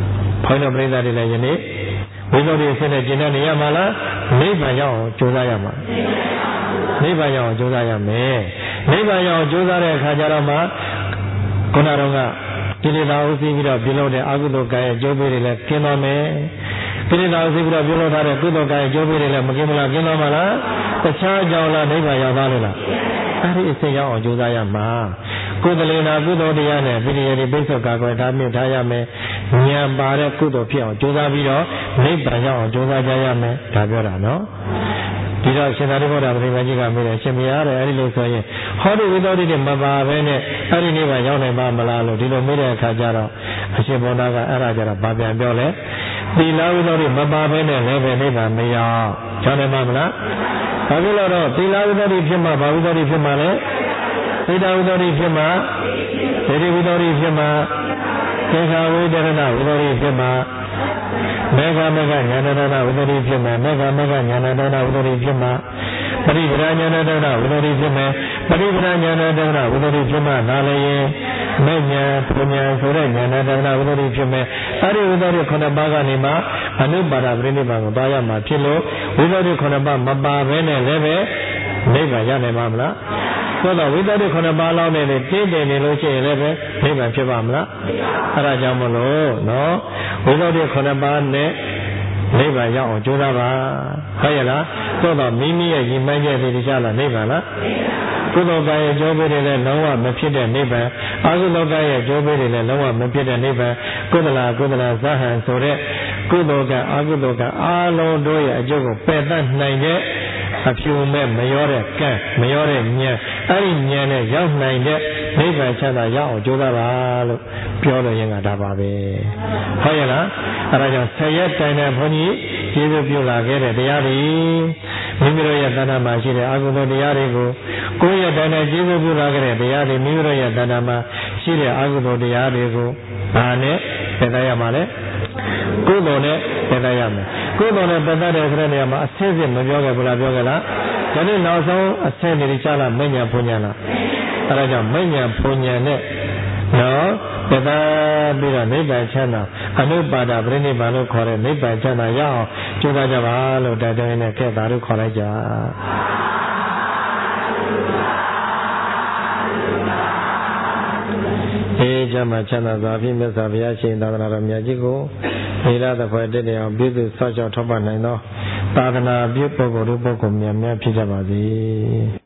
ခေါင်းတော်ပြိဿတွေလည်းယနေ့ဝိသုဒ္ဓိဆင်းတဲ့ကျင့်တဲ့နေရာမှာလားနိဗ္ဗာန်ရောက်အောင်ကြိုးစားရမှာနိဗ္ဗာန်ရောက်အောင်ကြိုးစားရမယ်နိဗ္ဗာန်ရောက်အောင်ကြိုးစားတဲ့အခါကျတော့မှခုနတော့ကကိလေသာဥသိပြီးတော့ပြုလုပ်တဲ့အကုသိုလ်ကံရဲ့ကျိုးပေးတွေလည်းကျင်းသွားမယ်ကိလေသာဥသိပြီးတော့ပြုလုပ်ထားတဲ့ကုသိုလ်ကံရဲ့ကျိုးပေးတွေလည်းမကျင်းမလားကျင်းသွားမှာလားတခြားကြောင့်လားနိဗ္ဗာန်ရောက်သွားလို့လားအဲ့ဒီအစိတ်ရောက်အောင်ကြိုးစားရမှာကုသလေနာကုသိုလ်တရားနဲ့ပိဋိယတိပိဿကာကွယ်ထားမြင့်ထားရမယ်ဉာဏ်ပါတဲ့ကုသိုလ်ဖြစ်အောင်ကြိုးစားပြီးတော့နိဗ္ဗာန်ရောက်အောင်ကြိုးစားကြရမယ်ဒါပြောတာနော်ဒီတော့ရှင်သာရိပုတ္တရာပရိသတ်ကြီးကမေးတယ်ရှင်ဘုရားတဲ့အဲ့ဒီလိုဆိုရင်ဟောဒီဝိသုဒ္ဓိတွေမပါဘဲနဲ့အဲ့ဒီနိဗ္ဗာန်ရောက်နိုင်ပါမလားလို့ဒီလိုမေးတဲ့အခါကျတော့အရှင်ဘုရားကအဲ့ဒါကြတော့ဗာပြန်ပြောလဲသီလဝိသုဒ္ဓိမပါဘဲနဲ့လည်းပဲနိဗ္ဗာန်မရောက်ရောက်နိုင်ပါမလားဘာဖြစ်လို့တော့သီလဝိသုဒ္ဓိဖြစ်မှဘာဝိသုဒ္ဓိဖြစ်မှလဲသိတဝိသုဒ္ဓိဖြစ်မှဒေတိဝိသုဒ္ဓိဖြစ်မှသင်္ခါဝိတရဏဝိသုဒ္ဓိဖြစ်မှမေဃမေဃဉာဏတနာဝိသုဒ္ဓိဖြစ်မှမေဃမေဃဉာဏတနာဝိသုဒ္ဓိဖြစ်မှပရိပဒဉာဏတနာဝိသုဒ္ဓိဖြစ်မှပရိပဒဉာဏတနာဝိသုဒ္ဓိဖြစ်မှနာလည်းရင်မေညာပညာဆိုတဲ့ဉာဏတနာဝိသုဒ္ဓိဖြစ်မှအဲ့ဒီဝိသုဒ္ဓိ9ပါးကနေမှအနုပါဒပရိနိဗ္ဗာန်ကိုသွားရမှာဖြစ်လို့ဝိသုဒ္ဓိ9ပါးမပါဘဲနဲ့လည်းပဲနိဗ္ဗာန်ရနိုင်မှာမလားဆိုတော့ဝိသုဒ္ဓိ9ပါးလောက်နဲ့တင်းတယ်နေလို့ရှိရင်လည်းပဲနိဗ္ဗာန်ဖြစ်ပါမလားအဲ့ဒါကြောင့်မလို့နော်ဝိသုဒ္ဓိ9ပါးနဲ့နိဗ္ဗာန်ရောက်အောင်ကြိုးစားပါဟုတ်ရဲ့လားဆိုတော့မိမိရဲ့ရည်မှန်းချက်တွေတရားလားနိဗ္ဗာန်လားကုသိုလ်ကံရဲ့ကျိုးပေးတွေလည်းလုံးဝမဖြစ်တဲ့နိဗ္ဗာန်အကုသိုလ်ကံရဲ့ကျိုးပေးတွေလည်းလုံးဝမဖြစ်တဲ့နိဗ္ဗာန်ကုသလဇဟံဆိုတဲ့ကုသိုလ်ကံအကုသိုလ်ကံအားလုံးတို့ရဲ့အကျိုးကိုပယ်တတ်နိုင်တဲ့အဖြူမဲ့မရောတဲ့ကံမရောတဲ့ဉာဏ်အဲ့ဒီဉာဏ်နဲ့ရောက်နိုင်တဲ့နိဗ္ဗာန်ချမ်းသာရအောင်ကြိုးစားပါလို့ပြောလို့ရင်ကဒါပါပဲဟုတ်ရဲ့လားအဲ့ဒါကြောင့်10ရက်တိုင်တဲ့ဘုန်းကြီးကျေးဇူးပြုလာခဲ့တဲ့တရားတွေမိမိတို့ရဲ့တဏ္ဍာမှာရှိတဲ့အကုသိုလ်တရားတွေကိုကိုယ့်ရဲ့တဏ္ဍာကျေးဇူးပြုလာခဲ့တဲ့တရားတွေမိမိတို့ရဲ့တဏ္ဍာမှာရှိတဲ့အကုသိုလ်တရားတွေကိုဘာနဲ့ပယ်တတ်ရမှာလဲကုသိုလ်နဲ့ပယ်တတ်ရမယ်ကုသိုလ်နဲ့ပယ်တတ်တဲ့ဆိုတဲ့နေရာမှာအဆင့်ဆင့်မပြောခဲ့ဘူးလားပြောခဲ့လားဒါနဲ့နောက်ဆုံးအဆင့်တွေချလာမဉ္ဇဉ်ဘုံဉ္ဇဉ်လားအဲဒါကြောင့်မဉ္ဇဉ်ဘုံဉ္ဇဉ်နဲ့နော်ပယ်တတ်ပြီးတော့နိဗ္ဗာန်ချမ်းသာအနုပါဒပရိနိဗ္ဗာန်လို့ခေါ်တဲ့နိဗ္ဗာန်ချမ်းသာရအောင်ကြိုးစားကြပါလို့တိုက်တွန်းနေခဲ့တာလို့ခေါ်လိုက်ကြကျမ်းမှာချမ်းသာစွာဖြင့်မြတ်စွာဘုရားရှင်သာသနာတော်မြတ်ကြီးကိုနေရတဲ့ဖွဲ့တည်အောင်ပြည့်စုံဆောက်ရှောက်ထောက်ပံ့နိုင်သောသာသနာပြုပုဂ္ဂိုလ်တို့ပုဂ္ဂိုလ်များများဖြစ်ကြပါစေ